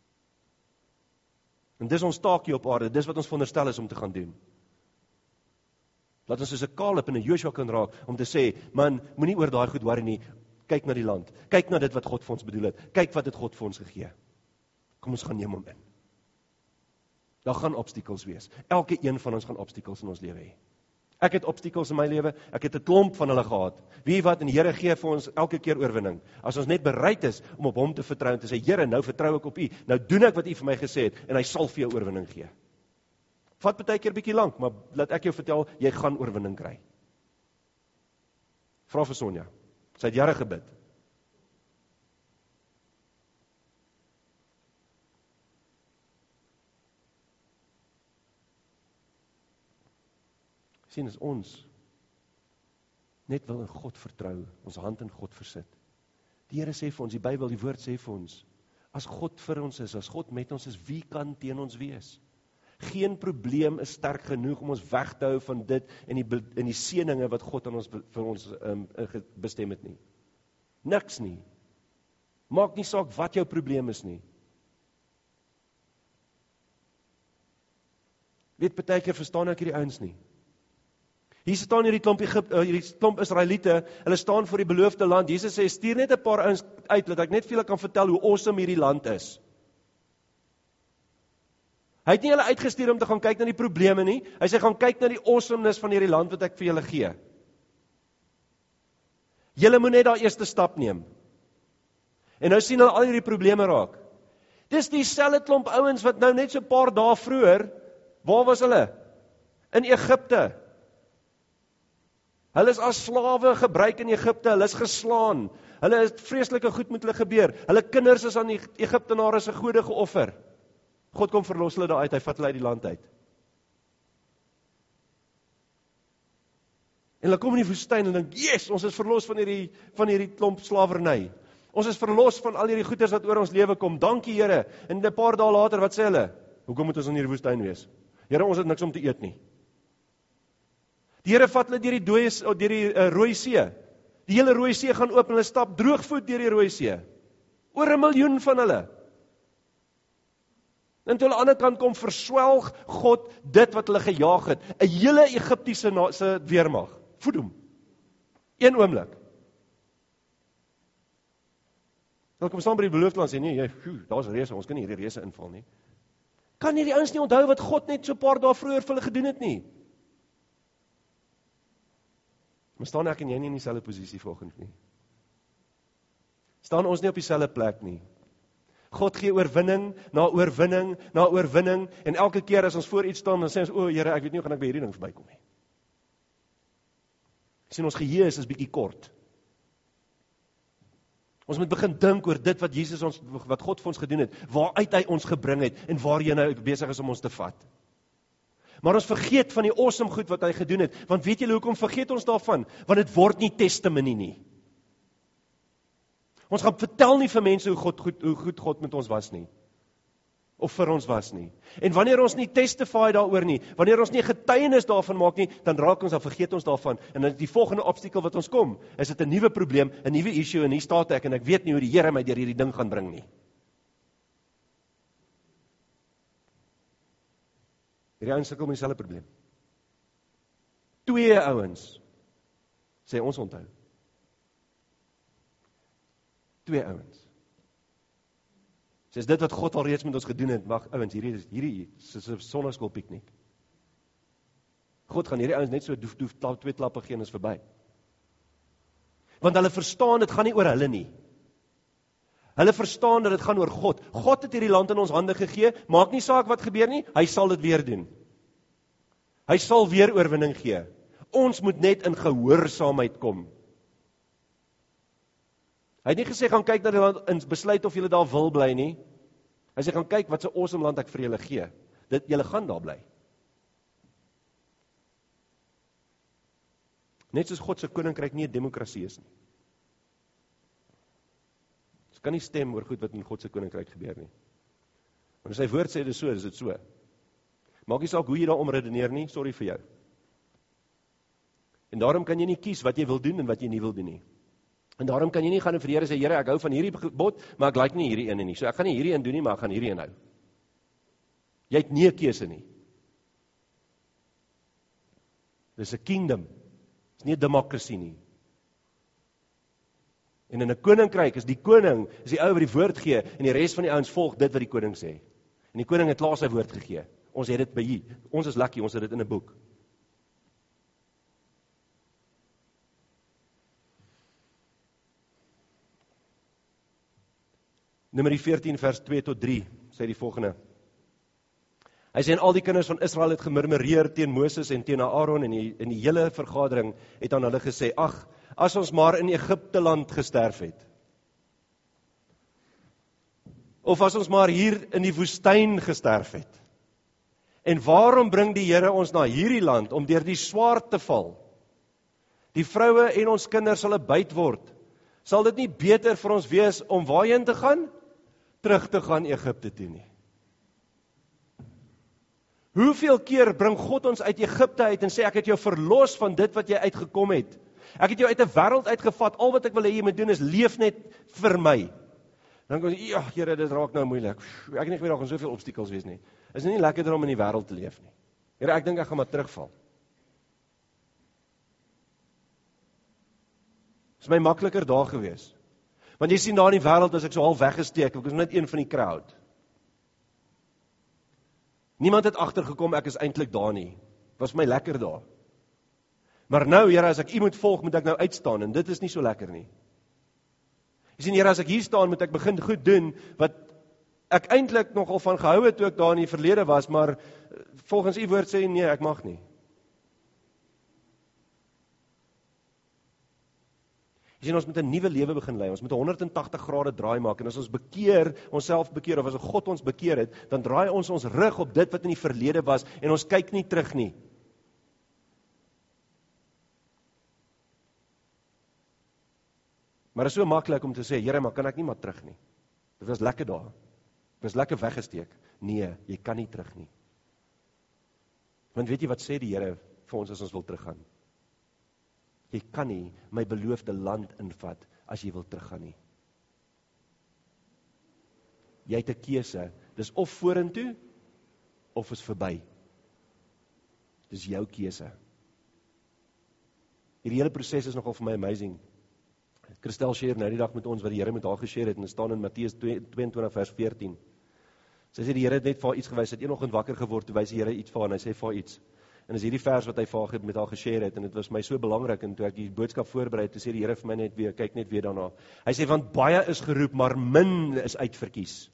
En dis ons taak hier op aarde, dis wat ons veronderstel is om te gaan doen. Laat ons soos 'n Caleb en 'n Joshua kan raak, om te sê, man, moenie oor daai goed worry nie, kyk na die land, kyk na dit wat God vir ons bedoel het, kyk wat het God vir ons gegee. Kom ons gaan neem hom in. Daar gaan obstakels wees. Elke een van ons gaan obstakels in ons lewe hê. Ek het obstakels in my lewe, ek het 'n klomp van hulle gehad. Wie wat, en die Here gee vir ons elke keer oorwinning. As ons net bereid is om op hom te vertrou en te sê, Here, nou vertrou ek op U, nou doen ek wat U vir my gesê het, en hy sal vir jou oorwinning gee. Vat baie keer bietjie lank, maar laat ek jou vertel, jy gaan oorwinning kry. Vra vir Sonja, sy het jare gebid. Sien, as ons net wil in God vertrou, ons hand in God versit. Die Here sê vir ons, die Bybel, die woord sê vir ons, as God vir ons is, as God met ons is, wie kan teen ons wees? Geen probleem is sterk genoeg om ons weg te hou van dit en die seëninge wat God aan ons vir ons bestem het nie. Niks nie. Maak nie saak wat jou probleem is nie. Weet, partykeer verstaan ek hierdie ouens nie. Hier staan hierdie klomp Israeliete, hulle staan voor die beloofde land. Jesus sê, stuur net 'n paar ouens uit, dat ek net vir julle kan vertel hoe awesome hierdie land is. Hy het nie hulle uitgestuur om te gaan kyk na die probleme nie, hy sê, gaan kyk na die awesomeness van hierdie land wat ek vir julle gee. Julle moet net daai eerste stap neem. En nou sien hulle al hierdie probleme raak. Dis dieselfde klomp ouens wat nou net so 'n paar dae vroeër, waar was hulle? In Egipte. Hulle is as slawe gebruik in Egipte, hulle is geslaan, hulle is vreeslike goed met hulle gebeur, hulle kinders is aan die Egiptenare se gode geoffer. God kom verlos hulle daar uit, hy vat hulle uit die land uit. En hulle kom in die woestyn en dink, yes, ons is verlos van hierdie klomp slawerny. Ons is verlos van al hierdie goeders wat oor ons lewe kom, dankie Here. En 'n paar dae later, wat sê hulle? Hoekom moet ons in hierdie woestyn wees? Here, ons het niks om te eet nie. Die Here vat hulle deur die Rooi See. Die hele Rooi See gaan oop en hulle stap droogvoet deur die Rooi See. Oor 1 miljoen van hulle. En toe hulle aan die ander kant kom, verswelg God dit wat hulle gejaag het. 'n hele Egiptiese weermag. Voed hom. 1 oomblik. Dan kom staan by die beloofde land en sê, nee, daar's reuse, ons kan nie hierdie reuse inval nie. Kan hierdie ouens nie onthou wat God net so 'n paar dae vroeër vir hulle gedoen het nie? Maar staan ek en jy nie in dieselfde posisie vanoggend nie? Staan ons nie op dieselfde plek nie? God gee oorwinning na oorwinning na oorwinning, en elke keer as ons voor iets staan, dan sê ons, o Here, ek weet nie hoe gaan ek by hierdie ding verbykom nie. Sien, ons geheue is bietjie kort. Ons moet begin dink oor dit wat God vir ons gedoen het, waaruit hy ons gebring het, en waarheen hy besig is om ons te vat. Maar ons vergeet van die awesome goed wat hy gedoen het, want weet julle hoekom vergeet ons daarvan? Want dit word nie testimony nie. Ons gaan vertel nie vir mense hoe goed God met ons was nie, of vir ons was nie. En wanneer ons nie testify daaroor nie, wanneer ons nie getuienis daarvan maak nie, dan vergeet ons daarvan, en dan die volgende obstakel wat ons kom, is dit 'n nuwe probleem, 'n nuwe issue, en hier staat ek, en ek weet nie hoe die Here my deur hierdie ding gaan bring nie. Hierdie ouens sukkel met dieselfde probleem. 2 ouens Sê ons onthou. 2 ouens. Sê is dit wat God al reeds met ons gedoen het, wag ouens, hierdie is 'n sonnaskoolpiknik. God gaan hierdie ouens net so doef 2 klappe gee en is verby. Want hulle verstaan, dit gaan nie oor hulle nie. Hulle verstaan dat dit gaan oor God. God het hierdie land in ons hande gegee, maak nie saak wat gebeur nie, hy sal dit weer doen. Hy sal weer oorwinning gee. Ons moet net in gehoorsaamheid kom. Hy het nie gesê, gaan kyk na die land en besluit of julle daar wil bly nie. Hy sê, gaan kyk wat se awesome land ek vir julle gee. Julle gaan daar bly. Net soos God se koninkryk nie 'n demokrasie is nie. Ons kan nie stem oor goed wat in God se koninkryk gebeur nie. Want as sy woord sê dit so, is dit so. Maak nie saak hoe jy daarom redeneer nie, sorry vir jou. En daarom kan jy nie kies wat jy wil doen en wat jy nie wil doen nie. En daarom kan jy nie gaan en vir die Here sê, Here, ek hou van hierdie gebod, maar ek like nie hierdie ene nie. So ek gaan nie hierdie een doen nie, maar ek gaan hierdie een hou. Jy het nie 'n keuse nie. Dis 'n kingdom. Dis nie 'n demokrasie nie. En in 'n koninkryk is die koning, is die ou wat die woord gee en die res van die ouens volg dit wat die koning sê. En die koning het klaar sy woord gegee. Ons het dit by hier. Ons is lucky, ons het dit in 'n boek. Numeri 14 vers 2 tot 3 sê die volgende. Hy sê, en al die kinders van Israel het gemurmureer teen Moses en teen Aaron en die hele vergadering het aan hulle gesê, ag, as ons maar in Egipte land gesterf het. Of as ons maar hier in die woestyn gesterf het. En waarom bring die Here ons na hierdie land om deur die swaard te val? Die vroue en ons kinders sal 'n byt word. Sal dit nie beter vir ons wees om waarheen te gaan? Terug te gaan Egipte toe nie. Hoeveel keer bring God ons uit Egipte uit en sê, ek het jou verlos van dit wat jy uitgekom het. Ek het jou uit 'n wêreld uitgevat, al wat ek wil hê jy moet doen is leef net vir my. Dan kom jy, ja Here, dit raak nou moeilik. Ek het nie geweet daar gaan soveel obstakels wees nie. Is nie lekkerder om in die wêreld te leef nie. Here, ek dink ek gaan maar terugval. Is my makliker daar gewees. Want jy sien daar in die wêreld as ek so half weggesteek, ek is net een van die crowd. Niemand het agtergekom ek is eintlik daar nie. Was my lekker daar. Maar nou, Here, as ek U moet volg, moet ek nou uitstaan en dit is nie so lekker nie. Jy sien, Here, as ek hier staan, moet ek begin goed doen wat ek eintlik nogal van gehou het toe ek daar in die verlede was, maar volgens U woord sê nee, ek mag nie. Jy sien, ons moet 'n nuwe lewe begin lei. Ons moet 'n 180 grade draai maak en as ons onsself bekeer of as God ons bekeer het, dan draai ons rug op dit wat in die verlede was en ons kyk nie terug nie. Maar dit is so maklik om te sê, Here, maar kan ek nie maar terug nie. Dit was lekker daar. Dit was lekker weggesteek. Nee, jy kan nie terug nie. Want weet jy wat sê die Here vir ons as ons wil teruggaan? Jy kan nie my beloofde land invat as jy wil teruggaan nie. Jy het 'n keuse. Dis of vorentoe of is verby. Dis jou keuse. Hierdie hele proses is nogal vir my amazing. Christel share nou die dag met ons wat die Here met haar geshare het en dit staan in Matteus 22 vers 14. Sy sê die Here het net vir haar iets gewys, het eenoggend wakker geword, toe wys die Here iets vir haar en hy sê vir haar iets. En is hierdie vers wat hy vir haar met haar geshare het en dit was my so belangrik en toe ek die boodskap voorberei, toe sê die Here vir my net weer, kyk net weer daarna. Hy sê want baie is geroep, maar min is uitverkies.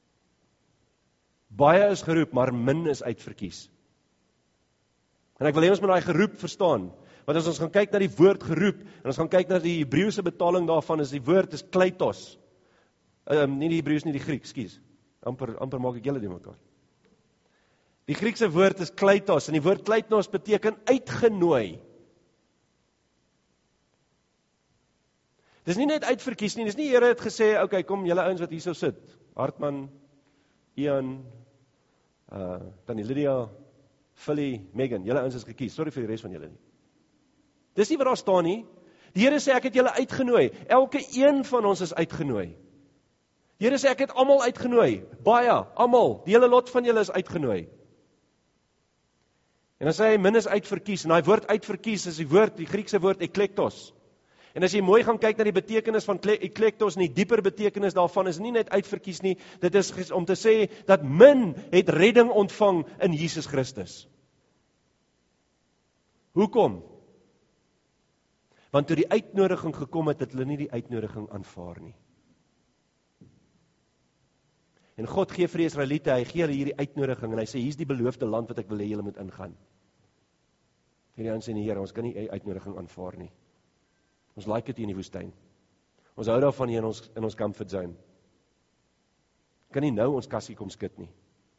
Baie is geroep, maar min is uitverkies. En ek wil hê ons moet daai geroep verstaan. Want as ons gaan kyk na die woord geroep, en ons gaan kyk na die Hebreëse betaling daarvan, is die woord is kleitos. Nie die Hebreëus, nie die Grieks, skus. Amper maak ek julle die mekaar. Die Griekse woord is kleitos, en die woord kleitos beteken uitgenooi. Dis nie net uitverkies nie, dis nie Here het gesê, okay, kom julle ouens wat hier sou sit, Hartman, Ian, Tannie Lydia, Philly, Megan, julle ouens is gekies, sorry vir die res van julle nie. Dis nie wat daar staan nie. Die Here sê ek het julle uitgenooi. Elke een van ons is uitgenooi. Die Here sê ek het almal uitgenooi. Baie, almal. Die hele lot van julle is uitgenooi. En dan sê hy, min is uitverkies, en daai woord uitverkies is die Griekse woord eklektos. En as jy mooi gaan kyk na die betekenis van eklektos, en die dieper betekenis daarvan is nie net uitverkies nie, dit is om te sê, dat min het redding ontvang in Jesus Christus. Hoekom? Want toe die uitnodiging gekom het hulle nie die uitnodiging aanvaar nie. En God gee vir die Israeliete, hy gee hulle hierdie uitnodiging, en hy sê, hier is die beloofde land wat ek wil hê julle moet ingaan. Hierdie ouens sê, nee, Here, ons kan nie die uitnodiging aanvaar nie. Ons like dit hier in die woestyn. Ons hou daarvan hier in ons comfort zone. Kan nie nou ons kassie kom skit nie.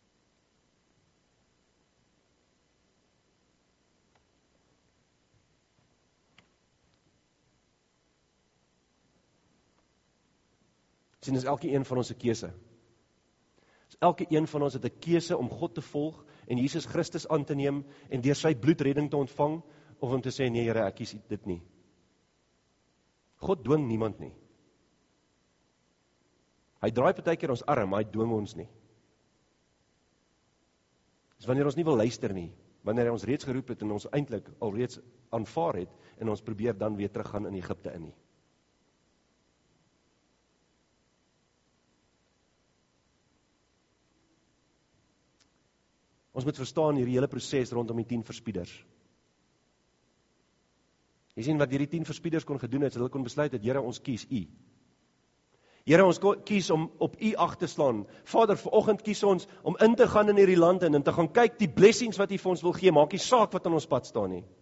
Sien, is elke een van ons 'n keuse. Elke een van ons het 'n keuse om God te volg en Jesus Christus aan te neem en deur sy bloed redding te ontvang, of om te sê, nee Here, ek kies dit nie. God dwing niemand nie. Hy draai partykeer ons arm, maar hy dwing ons nie. Dis wanneer ons nie wil luister nie, wanneer hy ons reeds geroep het en ons eintlik alreeds aanvaar het, en ons probeer dan weer teruggaan in Egipte in nie. Ons moet verstaan hierdie hele proses rondom die 10 verspieders. Jy sien wat hierdie 10 verspieders kon gedoen het, hulle kon besluit het, Here, ons kies U. Here, ons kies om op U ag te slaan. Vader, vanoggend kies ons om in te gaan in hierdie land en te gaan kyk die blessings wat U vir ons wil gee, maak nie saak wat aan ons pad staan nie.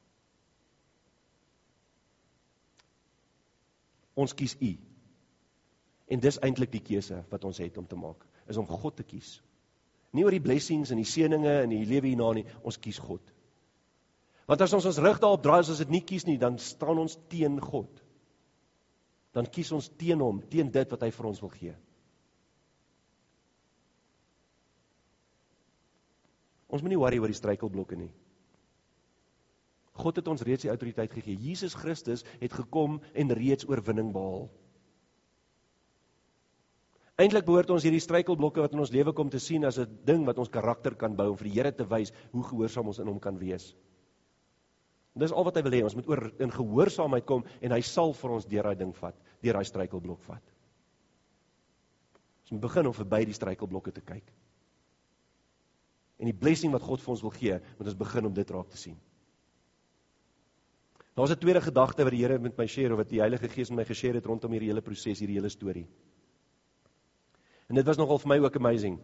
Ons kies U. En dis eintlik die keuse wat ons het om te maak, is om God te kies. Nie oor die blessings en die seëninge en die lewe hierna nie, ons kies God. Want as ons ons rug daarop draai, as ons dit nie kies nie, dan staan ons teen God. Dan kies ons teen hom, teen dit wat hy vir ons wil gee. Ons moet nie worry oor die struikelblokke nie. God het ons reeds die autoriteit gegee. Jesus Christus het gekom en reeds oorwinning behaal. Eintlik behoort ons hierdie struikelblokke wat in ons lewe kom te sien as 'n ding wat ons karakter kan bou, om vir die Here te wys hoe gehoorsaam ons in hom kan wees. Dis al wat hy wil hê, ons moet in gehoorsaamheid kom en hy sal vir ons deur daai ding vat, deur daai struikelblok vat. Ons moet begin om verby die struikelblokke te kyk. En die blessing wat God vir ons wil gee, moet ons begin om dit raak te sien. Daar's 'n tweede gedagte wat die Here met my share, of wat die Heilige Gees met my geshare het rondom hierdie hele proses, hierdie hele storie. En dit was nogal vir my ook amazing.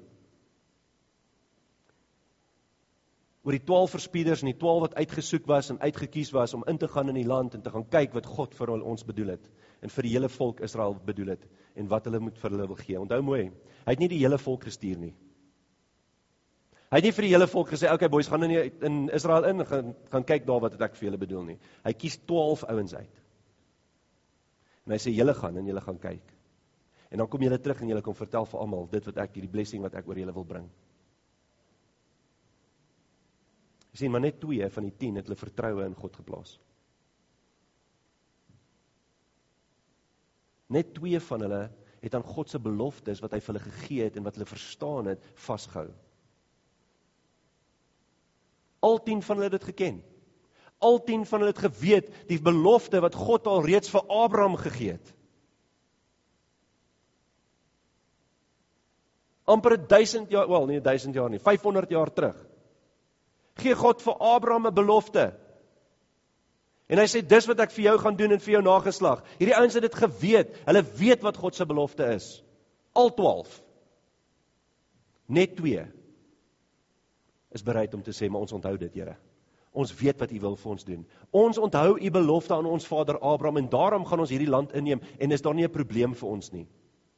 Oor die 12 verspieders en die 12 wat uitgesoek was en uitgekies was om in te gaan in die land en te gaan kyk wat God vir ons bedoel het. En vir die hele volk Israel bedoel het. En wat hulle moet vir hulle wil gee. Onthou mooi, hy het nie die hele volk gestuur nie. Hy het nie vir die hele volk gesê, okay boys, gaan in Israel in, gaan kyk daar wat ek vir julle bedoel nie. Hy kies 12 ouens uit. En hy sê, julle gaan en julle gaan kyk. En dan kom julle terug en julle kom vertel vir almal dit wat ek, hierdie blessing wat ek oor julle wil bring. Jy sien, maar net 2 van die 10 het hulle vertroue in God geplaas. Net 2 van hulle het aan God se beloftes wat hy vir hulle gegee het en wat hulle verstaan het, vasgehou. Al 10 van hulle het dit geken. Al 10 van hulle het geweet die belofte wat God al reeds vir Abraham gegee het. Amper 1000 jaar, wel nie 1000 jaar nie, 500 jaar terug. Gee God vir Abraham 'n belofte. En hy sê, dis wat ek vir jou gaan doen en vir jou nageslag. Hierdie ouens het dit geweet, hulle weet wat God se belofte is. Al 12. Net 2 is bereid om te sê, maar ons onthou dit, Here. Ons weet wat U wil vir ons doen. Ons onthou U belofte aan ons vader Abraham en daarom gaan ons hierdie land inneem en is daar nie 'n probleem vir ons nie.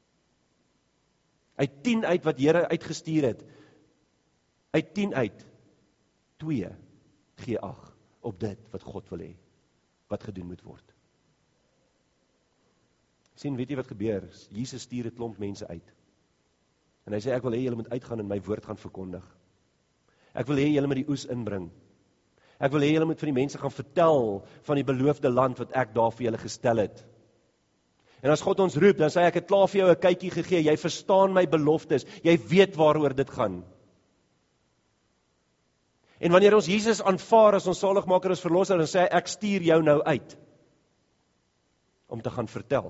Uit 10 uit wat Here uitgestuur het, uit 10 uit, 2 gee ag op dit wat God wil hê, wat gedoen moet word. Sien, weet jy wat gebeur? Jesus stuur 'n klomp mense uit. En hy sê, ek wil hê julle moet uitgaan en my woord gaan verkondig. Ek wil hê julle moet die oes inbring. Ek wil hê julle moet vir die mense gaan vertel van die beloofde land wat ek daar vir julle gestel het. En as God ons roep, dan sê hy, ek het klaar vir jou 'n kykie gegee, jy verstaan my beloftes, jy weet waaroor dit gaan. En wanneer ons Jesus aanvaar as ons saligmaker, as verlosser, dan sê hy, ek stuur jou nou uit om te gaan vertel.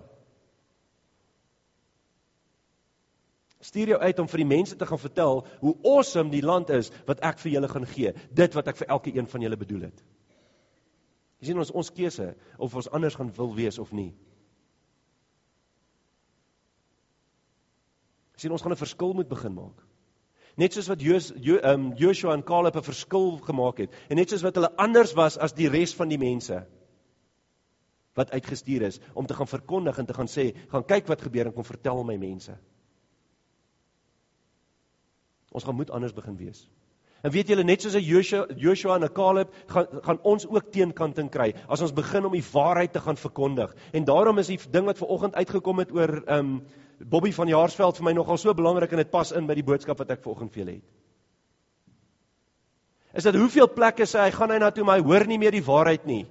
Stuur jou uit om vir die mense te gaan vertel hoe awesome die land is wat ek vir julle gaan gee. Dit wat ek vir elke een van julle bedoel het. Jy sien, ons keuse of ons anders gaan wil wees of nie. Jy sien, ons gaan 'n verskil moet begin maak. Net soos wat Joshua en Caleb 'n verskil gemaak het, en net soos wat hulle anders was as die res van die mense wat uitgestuur is, om te gaan verkondig en te gaan sê, gaan kyk wat gebeur en kom vertel my mense. Ons gaan moet anders begin wees. En weet julle, net soos Joshua en Caleb, gaan ons ook teenkanting kry, as ons begin om die waarheid te gaan verkondig. En daarom is die ding wat vanoggend uitgekom het oor Bobby van Jaarsveld vir my nogal so belangrik, en dit pas in by die boodskap wat ek vanoggend vir julle het. Is dat hoeveel plekke sê hy, gaan hy na toe, maar hy hoor nie meer die waarheid nie.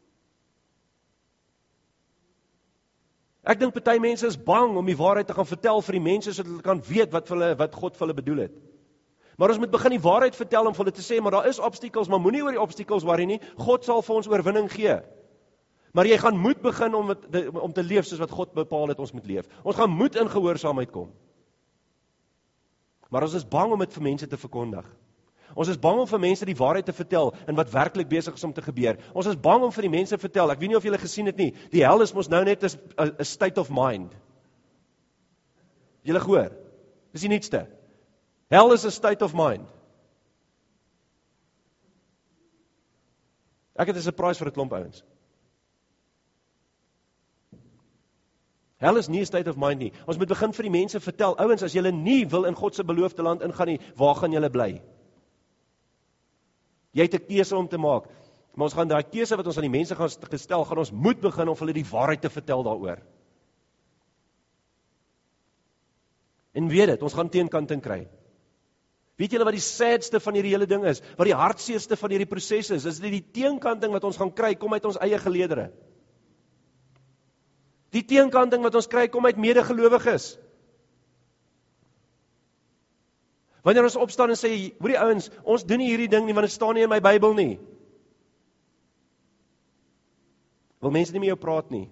Ek dink party mense is bang om die waarheid te gaan vertel vir die mense, sodat hulle kan weet wat God vir hulle bedoel het. Maar ons moet begin die waarheid vertel om vir hulle te sê, maar daar is obstakels, maar moenie oor die obstakels worry nie, God sal vir ons oorwinning gee. Maar jy gaan moet begin om te leef soos wat God bepaal het ons moet leef. Ons gaan moet in gehoorsaamheid kom. Maar ons is bang om dit vir mense te verkondig. Ons is bang om vir mense die waarheid te vertel en wat werklik besig is om te gebeur. Ons is bang om vir die mense te vertel, ek weet nie of julle gesien het nie, die hel is mos nou net 'n state of mind. Julle gehoor? Dis die nuutste. Hell is a state of mind. Ek het 'n surprise vir 'n klomp ouens. Hell is nie 'n state of mind nie. Ons moet begin vir die mense vertel, ouens, as julle nie wil in God se beloofde land ingaan nie, waar gaan julle bly? Jy het 'n keuse om te maak. Maar ons gaan daai keuse wat ons aan die mense gaan gestel, gaan ons moet begin om hulle die waarheid te vertel daaroor. En weet dit, ons gaan teenkanting kry. Weet julle wat die sadste van hierdie hele ding is? Wat die hartseerste van hierdie proses is dit die teenkanting wat ons gaan kry, kom uit ons eie geleedere. Die teenkanting wat ons kry, kom uit medegelowiges. Wanneer ons opstaan en sê, hoorie ouens, ons doen nie hierdie ding nie, want dit staan nie in my Bybel nie. Wil mense nie met jou praat nie?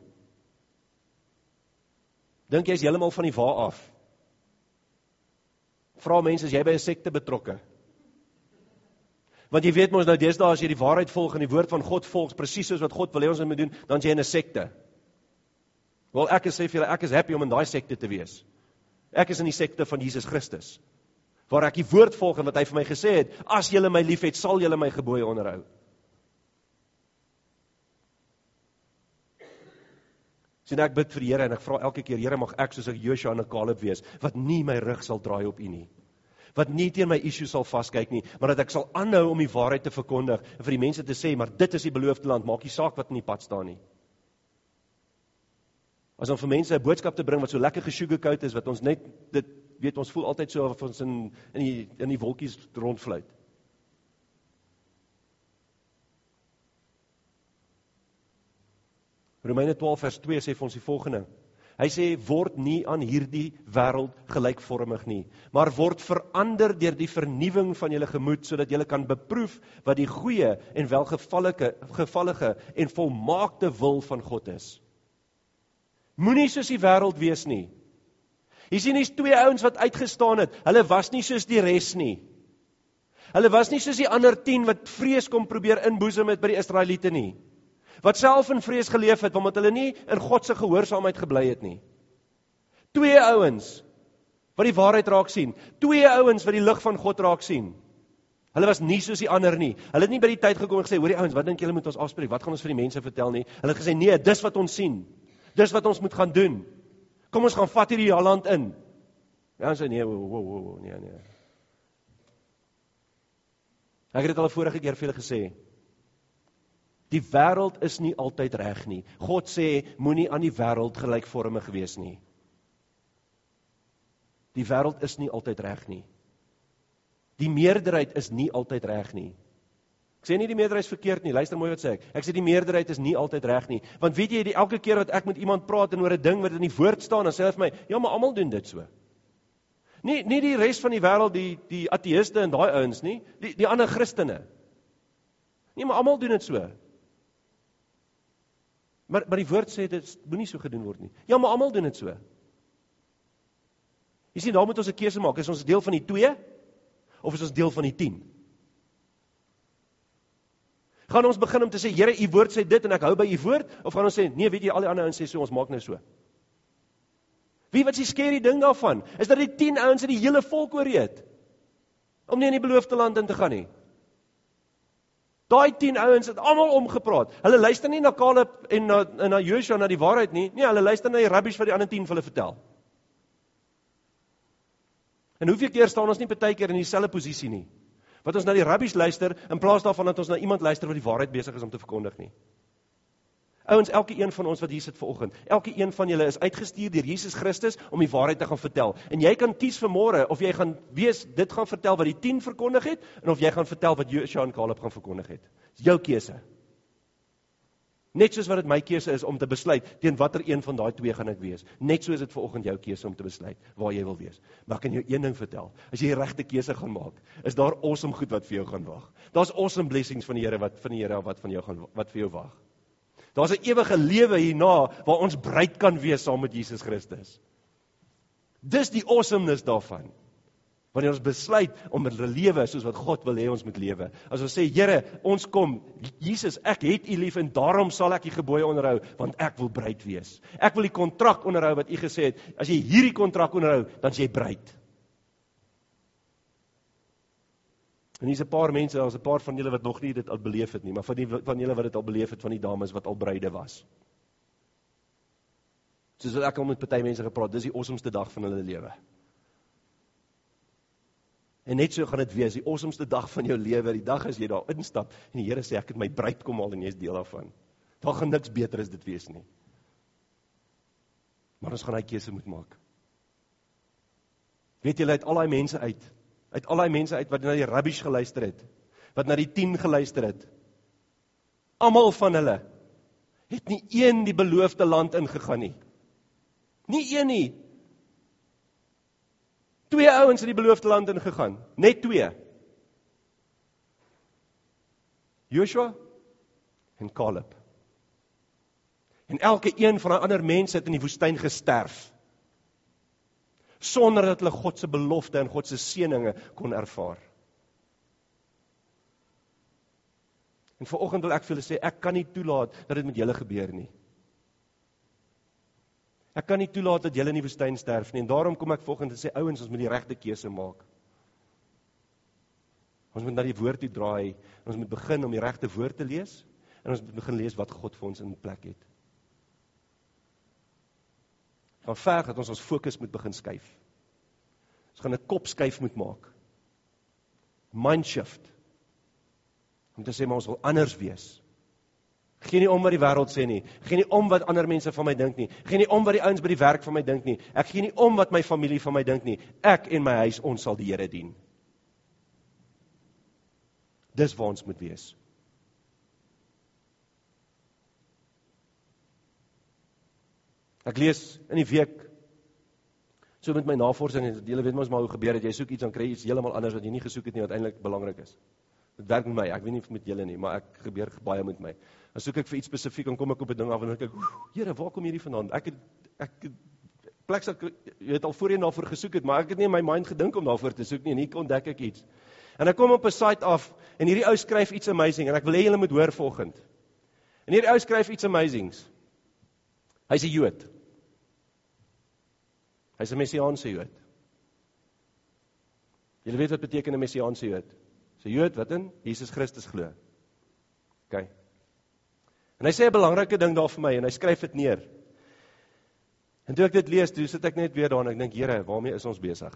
Dink jy is heeltemal van die waar af? Vra mense, is jy by 'n sekte betrokke? Want jy weet mos nou deesdae as jy die waarheid volg en die woord van God volg, presies soos wat God wil hê ons moet doen, dan is jy in 'n sekte. Wel, ek sê vir julle, ek is happy om in daai sekte te wees. Ek is in die sekte van Jesus Christus, waar ek die woord volg en wat hy vir my gesê het, as julle my liefhet, sal julle my gebooie onderhou. Sien, ek bid vir die Here en ek vra elke keer, Here, mag ek soos ek Joshua en Caleb wees, wat nie my rug sal draai op U nie. Wat nie teen my issue sal vaskyk nie, maar dat ek sal aanhou om die waarheid te verkondig en vir die mense te sê, maar dit is die beloofde land, maak nie saak wat in die pad staan nie. As om vir mense 'n boodskap te bring wat so lekker gesugarcoat is, wat ons net, dit weet ons voel altyd so of ons in die wolkies rondfluit. Romeine 12 vers 2 sê vir ons die volgende. Hy sê, word nie aan hierdie wêreld gelykvormig nie, maar word verander deur die vernuwing van julle gemoed, sodat julle kan beproef wat die goeie en welgevallige en volmaakte wil van God is. Moenie soos die wêreld wees nie. Jy sien, hier's twee ouens wat uitgestaan het. Hulle was nie soos die res nie. Hulle was nie soos die ander 10 wat vrees kom probeer inboesem het by die Israeliete nie. Wat self in vrees geleef het, omdat hulle nie in God se gehoorsaamheid gebly het nie. Twee ouens wat die waarheid raak sien. Twee ouens wat die lig van God raak sien. Hulle was nie soos die ander nie. Hulle het nie by die tyd gekom en gesê, hoorie ouens, wat dink julle moet ons afspreek? Wat gaan ons vir die mense vertel nie? Hulle het gesê, nee, dis wat ons sien. Dis wat ons moet gaan doen. Kom ons gaan vat hierdie land in. Ja, ons sê, nee, nee. Ek het dit al 'n vorige keer vir julle gesê. Die wêreld is nie altyd reg nie. God sê, moenie aan die wêreld gelykvormig wees nie. Die wêreld is nie altyd reg nie. Die meerderheid is nie altyd reg nie. Ek sê nie die meerderheid is verkeerd nie, luister mooi wat sê ek. Ek sê die meerderheid is nie altyd reg nie. Want weet jy, elke keer wat ek met iemand praat en oor 'n ding wat in die woord staan, dan sê hulle vir my, ja, maar almal doen dit so. Nie die res van die wêreld, die ateïste en daai ouens nie, die ander Christene. Nee, maar almal doen dit so. Maar die woord sê dit moenie so gedoen word nie. Ja, maar almal doen dit so. Jy sien, daar moet ons 'n keuse maak. Is ons deel van die 2 of is ons deel van die 10? Gaan ons begin om te sê, Here, u woord sê dit en ek hou by u woord, of gaan ons sê, nee, weet jy, al die ander ouens sê so, ons maak nou so. Wie wat is die scary ding daarvan? Is dat die 10 ouens het die hele volk oorreed om nie in die beloofde land in te gaan nie. Daai 10 ouens het almal omgepraat. Hulle luister nie na Caleb en na Joshua na die waarheid nie. Nee, hulle luister na die rubbish wat die ander 10 vir hulle vertel. En hoeveel keer staan ons nie partykeer in dieselfde posisie nie? Wat ons na die rubbish luister in plaas daarvan dat ons na iemand luister wat die waarheid besig is om te verkondig nie. Ouens, elke een van ons wat hier sit vanoggend, elke een van julle is uitgestuur deur Jesus Christus om die waarheid te gaan vertel. En jy kan kies vanmôre of jy gaan dit gaan vertel wat die 10 verkondig het, en of jy gaan vertel wat Joshua en Caleb gaan verkondig het. Dis jou keuse. Net soos wat dit my keuse is om te besluit teen watter een van daai 2 gaan ek wees. Net so is dit vanoggend jou keuse om te besluit waar jy wil wees. Maar ek kan jou een ding vertel. As jy die regte keuse gaan maak, is daar awesome goed wat vir jou gaan wag. Daar's awesome blessings van die Here wat vir jou wag. Daar's 'n ewige lewe hierna waar ons bruid kan wees saam met Jesus Christus. Dis die awesomeness daarvan. Wanneer ons besluit om 'n lewe soos wat God wil hê ons moet lewe. As ons sê, Here, ons kom, Jesus, ek het u lief en daarom sal ek die gebooie onderhou, want ek wil bruid wees. Ek wil die kontrak onderhou wat u gesê het. As jy hierdie kontrak onderhou, dan is jy bruid. En hier's 'n paar mense, daar's 'n paar van julle wat nog nie dit al beleef het nie, maar van julle wat dit al beleef het, van die dames wat al bruide was. Soos wat ek al met party mense gepraat, dis die awesomeste dag van hulle lewe. En net so gaan dit wees, die awesomeste dag van jou lewe, die dag as jy daar instap, en die Here sê, ek het my bruid kom al en jy is deel daarvan. Daar gaan niks beter as dit wees nie. Maar ons gaan hy keuse moet maak. Weet julle, uit al die mense uit wat na die rubbish geluister het, wat na die 10 geluister het, almal van hulle het nie een die beloofde land ingegaan nie. Nie een nie. 2 ouens het die beloofde land ingegaan, net 2. Joshua en Caleb. En elke een van die ander mense het in die woestyn gesterf, sonder dat hulle God se belofte en God se seëninge kon ervaar. En vanoggend wil ek vir julle sê, ek kan nie toelaat dat dit met julle gebeur nie. Ek kan nie toelaat dat julle in die woestyn sterf nie, en daarom kom ek vanoggend en sê, ouens, ons moet die regte keuse maak. Ons moet na die woord toe draai, ons moet begin om die regte woord te lees, en ons moet begin lees wat God vir ons in plek het. Van ver dat ons fokus moet begin skuif. Ons gaan 'n kopskuif moet maak. Mind shift. Om te sê, maar ons wil anders wees. Geen nie om wat die wêreld sê nie. Geen nie om wat ander mense van my dink nie. Geen nie om wat die ouens by die werk van my dink nie. Ek gee nie om wat my familie van my dink nie. Ek en my huis, ons sal die Here dien. Dis waar ons moet wees. Ek lees in die week, so met my navorsing, en julle weet mos maar hoe gebeur het, jy soek iets, dan kry jy iets heeltemal anders wat jy nie gesoek het nie, wat eintlik belangrik is. Dit werk met my, ek weet nie met julle nie, maar ek gebeur baie met my. Dan soek ek vir iets spesifiek, en kom ek op 'n ding af, en dan kyk, Here, waar kom hierdie vandaan? Ek plek sal, jy het al voorheen daarvoor gesoek het, maar ek het nie in my mind gedink om daarvoor te soek nie, en hier ontdek ek iets. En ek kom op 'n site af, en hierdie ou skryf iets amazing, en ek wil hê julle moet hoor vanoggend. En hierdie ou skryf iets amazings. Hy's 'n Jood. Hy's 'n messiaanse Jood. Julle weet wat beteken 'n messiaanse Jood? Dis 'n Jood wat in Jesus Christus glo. OK. En hy sê 'n belangrike ding daar vir my, en hy skryf dit neer. En toe ek dit lees, toe sit ek net weer daar, en ek dink, Here, waarmee is ons besig?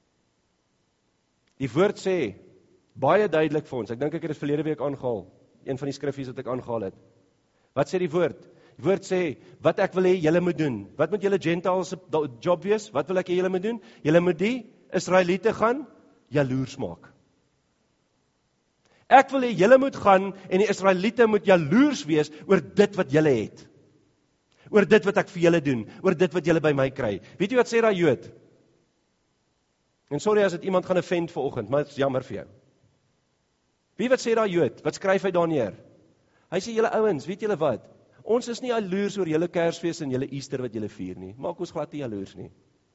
Die woord sê, baie duidelik vir ons, ek dink ek het dit verlede week aangehaal, een van die skriffies wat ek aangehaal het. Wat sê die woord? Die woord sê, wat ek wil hê julle moet doen. Wat moet julle Gentiles job wees? Wat wil ek hê julle moet doen? Julle moet die Israeliete gaan jaloers maak. Ek wil hê julle moet gaan en die Israeliete moet jaloers wees oor dit wat julle het. Oor dit wat ek vir julle doen, oor dit wat julle by my kry. Weet jy wat sê daai Jood? En sorry as dit iemand gaan offend vanoggend, maar dit is jammer vir jou. Wie wat sê daai Jood? Wat skryf hy daar neer? Hy sê, julle ouens, weet julle wat? Ons is nie jaloers oor julle Kersfees en julle Easter wat julle vier nie. Maak ons glad nie jaloers nie.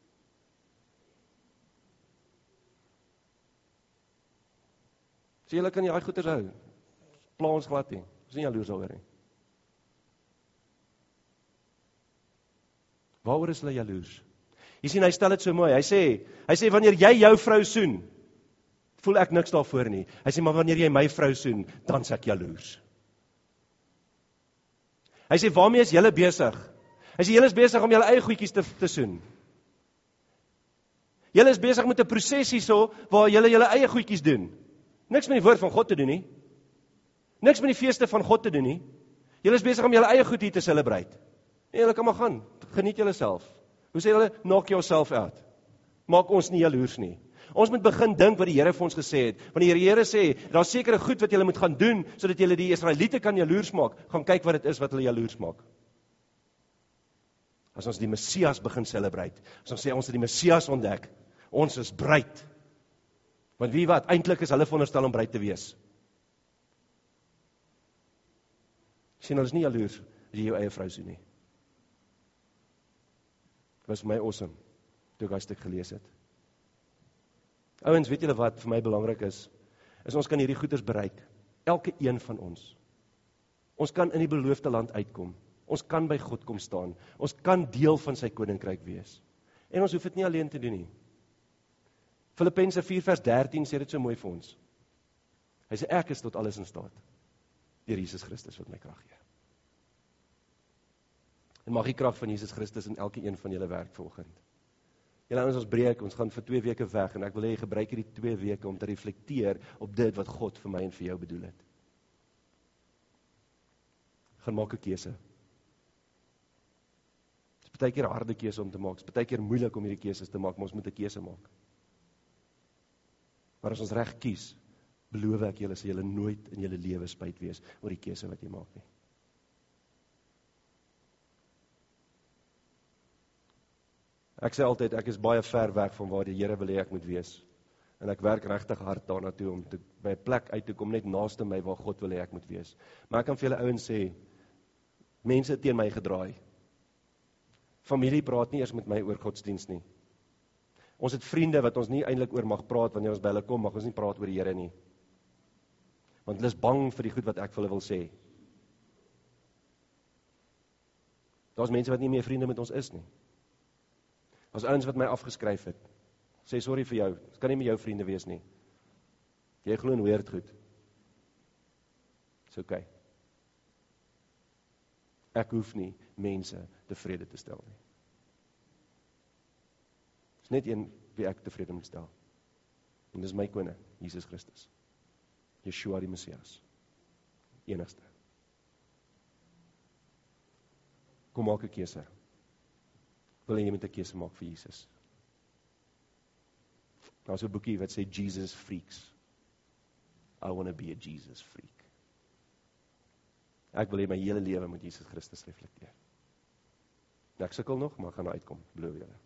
So julle kan nie daai goeders hou. Pla ons glad nie. Ons is nie jaloers daaroor nie. Waaroor is hulle jaloers? Jy sien, hy stel dit so mooi. Hy sê wanneer jy jou vrou soen, voel ek niks daarvoor nie. Hy sê, maar wanneer jy my vrou soen, dan is ek jaloers. Hy sê, waarmee is julle besig? Hy sê, julle is besig om julle eie goedjies te soen. Julle is besig met 'n proses hierso, waar julle julle eie goedjies doen. Niks met die woord van God te doen nie. Niks met die feeste van God te doen nie. Julle is besig om julle eie goed hier te celebrate. En julle kan maar gaan, geniet julle self. Hoe sê hulle, knock yourself out. Maak ons nie jaloers nie. Ons moet begin dink wat die Here vir ons gesê het. Wanneer die Here sê, daar's sekere goed wat julle moet gaan doen, sodat julle die Israeliete kan jaloers maak, gaan kyk wat dit is wat hulle jaloers maak. As ons die Messias begin celebrate, as ons sê ons het die Messias ontdek, ons is bruid. Want wie wat, eintlik is hulle veronderstel om bruid te wees. Sien, hulle is nie jaloers as jy jou eie vrou soen nie. Dit was vir my awesome, toe ek daai stuk gelees het. Ouens, weet julle wat vir my belangrik is ons kan hierdie goeders bereik. Elke een van ons. Ons kan in die beloofde land uitkom. Ons kan by God kom staan. Ons kan deel van sy koninkryk wees. En ons hoef dit nie alleen te doen nie. Filippense 4 vers 13 sê dit so mooi vir ons. Hy sê, ek is tot alles in staat, deur Jesus Christus wat my krag gee. En mag die krag van Jesus Christus in elke een van julle werk vanoggend. Julle ouens, ons breek, ons gaan vir 2 weke weg, en ek wil hê jy gebruik hierdie 2 weke om te reflekteer op dit wat God vir my en vir jou bedoel het. Gaan maak 'n keuse. Dit is baie keer 'n harde keuse om te maak, dit is baie keer moeilik om hierdie keuses te maak, maar ons moet 'n keuse maak. Maar as ons reg kies, beloof ek julle, sal julle nooit in julle lewe spyt wees oor die keuse wat jy maak nie. Ek sê altyd, ek is baie ver weg van waar die Here wil hê ek moet wees. En ek werk regtig hard daarna toe om by 'n plek uit te kom net naaste my waar God wil hê ek moet wees. Maar ek kan vir julle ouens sê, mense teen my gedraai. Familie praat nie eers met my oor godsdiens nie. Ons het vriende wat ons nie eintlik oor mag praat wanneer ons by hulle kom, mag ons nie praat oor die Here nie. Want hulle is bang vir die goed wat ek vir hulle wil sê. Daar's mense wat nie meer vriende met ons is nie. As ouens wat my afgeskryf het, sê sorry vir jou, ek kan nie met jou vriende wees nie. Jy glo in weird goed. Dis okay. Ek hoef nie mense tevrede te stel nie. Dis net een wie ek tevrede moet stel. En dis my koning, Jesus Christus. Yeshua die Messias. Enigste. Kom maak 'n keuse. Wil jy met 'n keuse maak vir Jesus? Daar's 'n boekie wat sê Jesus Freaks. I want to be a Jesus freak. Ek wil hê my hele lewe met Jesus Christus reflekteer. Ek sukkel nog, maar ek gaan uitkom, beloof julle.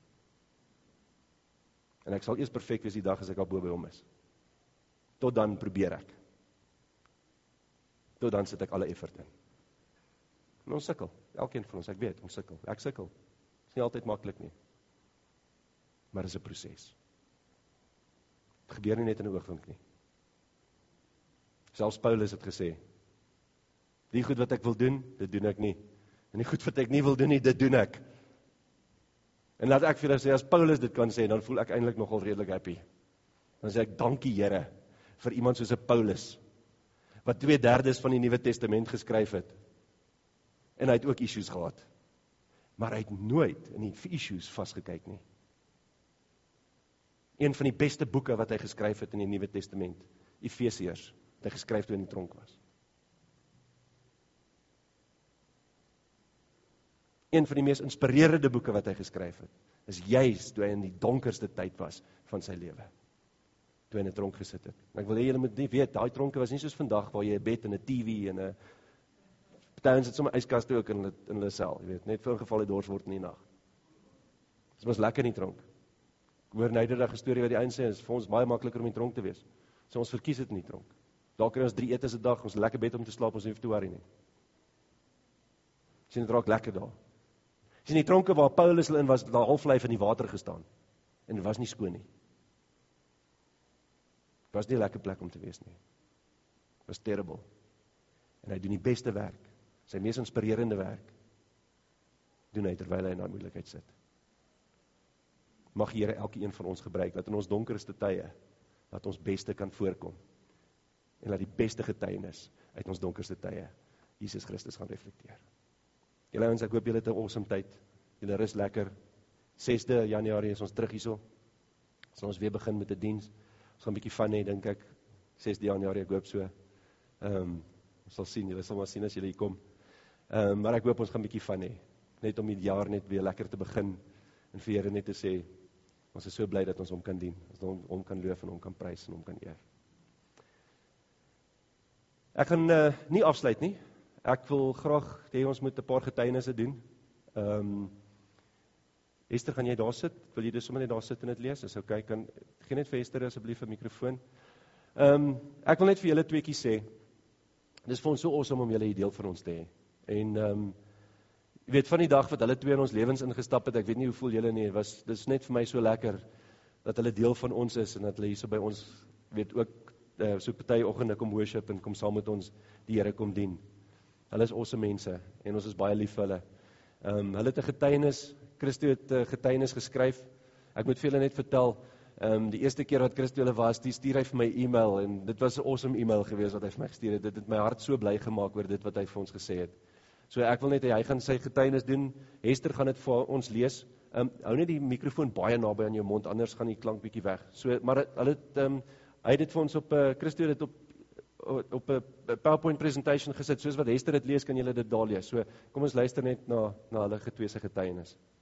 En ek sal eers perfek wees die dag as ek al bo by hom is. Tot dan probeer ek. Tot dan sit ek alle effort in. En ons sukkel, elkeen van ons, ek weet, ons sukkel. Ek sukkel. Dit is nie altyd maklik nie. Maar dit is 'n proses. Het gebeur nie net in 'n oogwink nie. Selfs Paulus het gesê, die goed wat ek wil doen, dit doen ek nie. En die goed wat ek nie wil doen nie, dit doen ek. En laat ek vir julle sê, as Paulus dit kan sê, dan voel ek eintlik nogal redelik happy. Dan sê ek, dankie Here, vir iemand soos 'n Paulus, wat 2/3 van die Nuwe Testament geskryf het. En hy het ook issues gehad. Maar hy het nooit in die issues vasgekyk nie. Een van die beste boeke wat hy geskryf het in die Nuwe Testament, Efesiërs, wat hy geskryf toe in die tronk was. Een van die mees inspirerende boeke wat hy geskryf het, is juis toe hy in die donkerste tyd was van sy lewe. Toe hy in 'n tronk gesit het. En ek wil hê julle moet nie weet, daai tronke was nie soos vandag waar jy 'n bed en 'n TV en 'n party sit sommer yskaste ook in hulle sel, jy weet, net vir 'n geval hy dors word in die nag. Dit was lekker in die tronk. hoor nyderdag 'n storie wat die een sê, is vir ons baie makliker om in die tronk te wees. So ons verkies dit in die tronk. Daar kry ons 3 etes 'n dag, ons lekker bed om te slaap, ons hoef te worry nie. Sien, dit raak lekker daar. Sien, die tronke waar Paulus hulle in was, daar halflyf in die water gestaan. En dit was nie skoon nie. Dit was nie 'n lekker plek om te wees nie. Dit was terrible. En hy doen die beste werk, sy mees inspirerende werk, doen hy terwyl hy in daai moeilikheid sit. Mag die Here elkeen van ons gebruik, dat in ons donkerste tye, dat ons beste kan voorkom. En dat die beste getuienis uit ons donkerste tye, Jesus Christus gaan reflekteer. Julle ouens, ek hoop julle het 'n awesome tyd. Julle rus lekker. 6de Januarie is ons terug hierso. Sal ons weer begin met 'n diens. Ons gaan 'n bietjie van hê, dink ek. 6de Januarie, ek hoop so. Ons sal sien, julle sal maar sien as julle hier kom. Maar ek hoop ons gaan 'n bietjie van hê. Net om die jaar net weer lekker te begin en vir Here net te sê, ons is so bly dat ons hom kan dien. Ons hom kan loof en hom kan prys en hom kan eer. Ek gaan nie afsluit nie. Ek wil graag hê ons moet 'n paar getuienisse doen. Esther, gaan jy daar sit? Wil jy dus sommer net daar sit en dit lees? Is okay, gee net vir Esther asseblief 'n mikrofoon. Ek wil net vir julle tweeetjie sê, dis vir ons so awesome om julle hier deel van ons te hê. En jy weet, van die dag wat hulle twee in ons lewens ingestap het, ek weet nie hoe voel julle nie, dis net vir my so lekker, dat hulle deel van ons is, en dat hulle hier so by ons, weet ook, so party oggende kom worship, en kom saam met ons die Here kom dien. Hulle is awesome mense, en ons is baie lief vir hulle. Hulle het 'n getuienis, Christo het 'n getuienis geskryf. Ek moet vir julle net vertel, die eerste keer wat Christo hulle was, die stuur hy vir my e-mail, en dit was 'n awesome e-mail gewees wat hy vir my gestuur het. Dit het my hart so bly gemaak oor dit wat hy vir ons gesê het. So ek wil net hy gaan sy getuienis doen. Hester gaan dit vir ons lees. Hou net die mikrofoon baie naby aan jou mond, anders gaan die klank bietjie weg. So, maar hulle hy het dit vir ons op Christo het dit op 'n PowerPoint presentation gesit. Soos wat Hester dit lees, kan julle dit daar lees. So kom ons luister net na hulle twee se getuienis.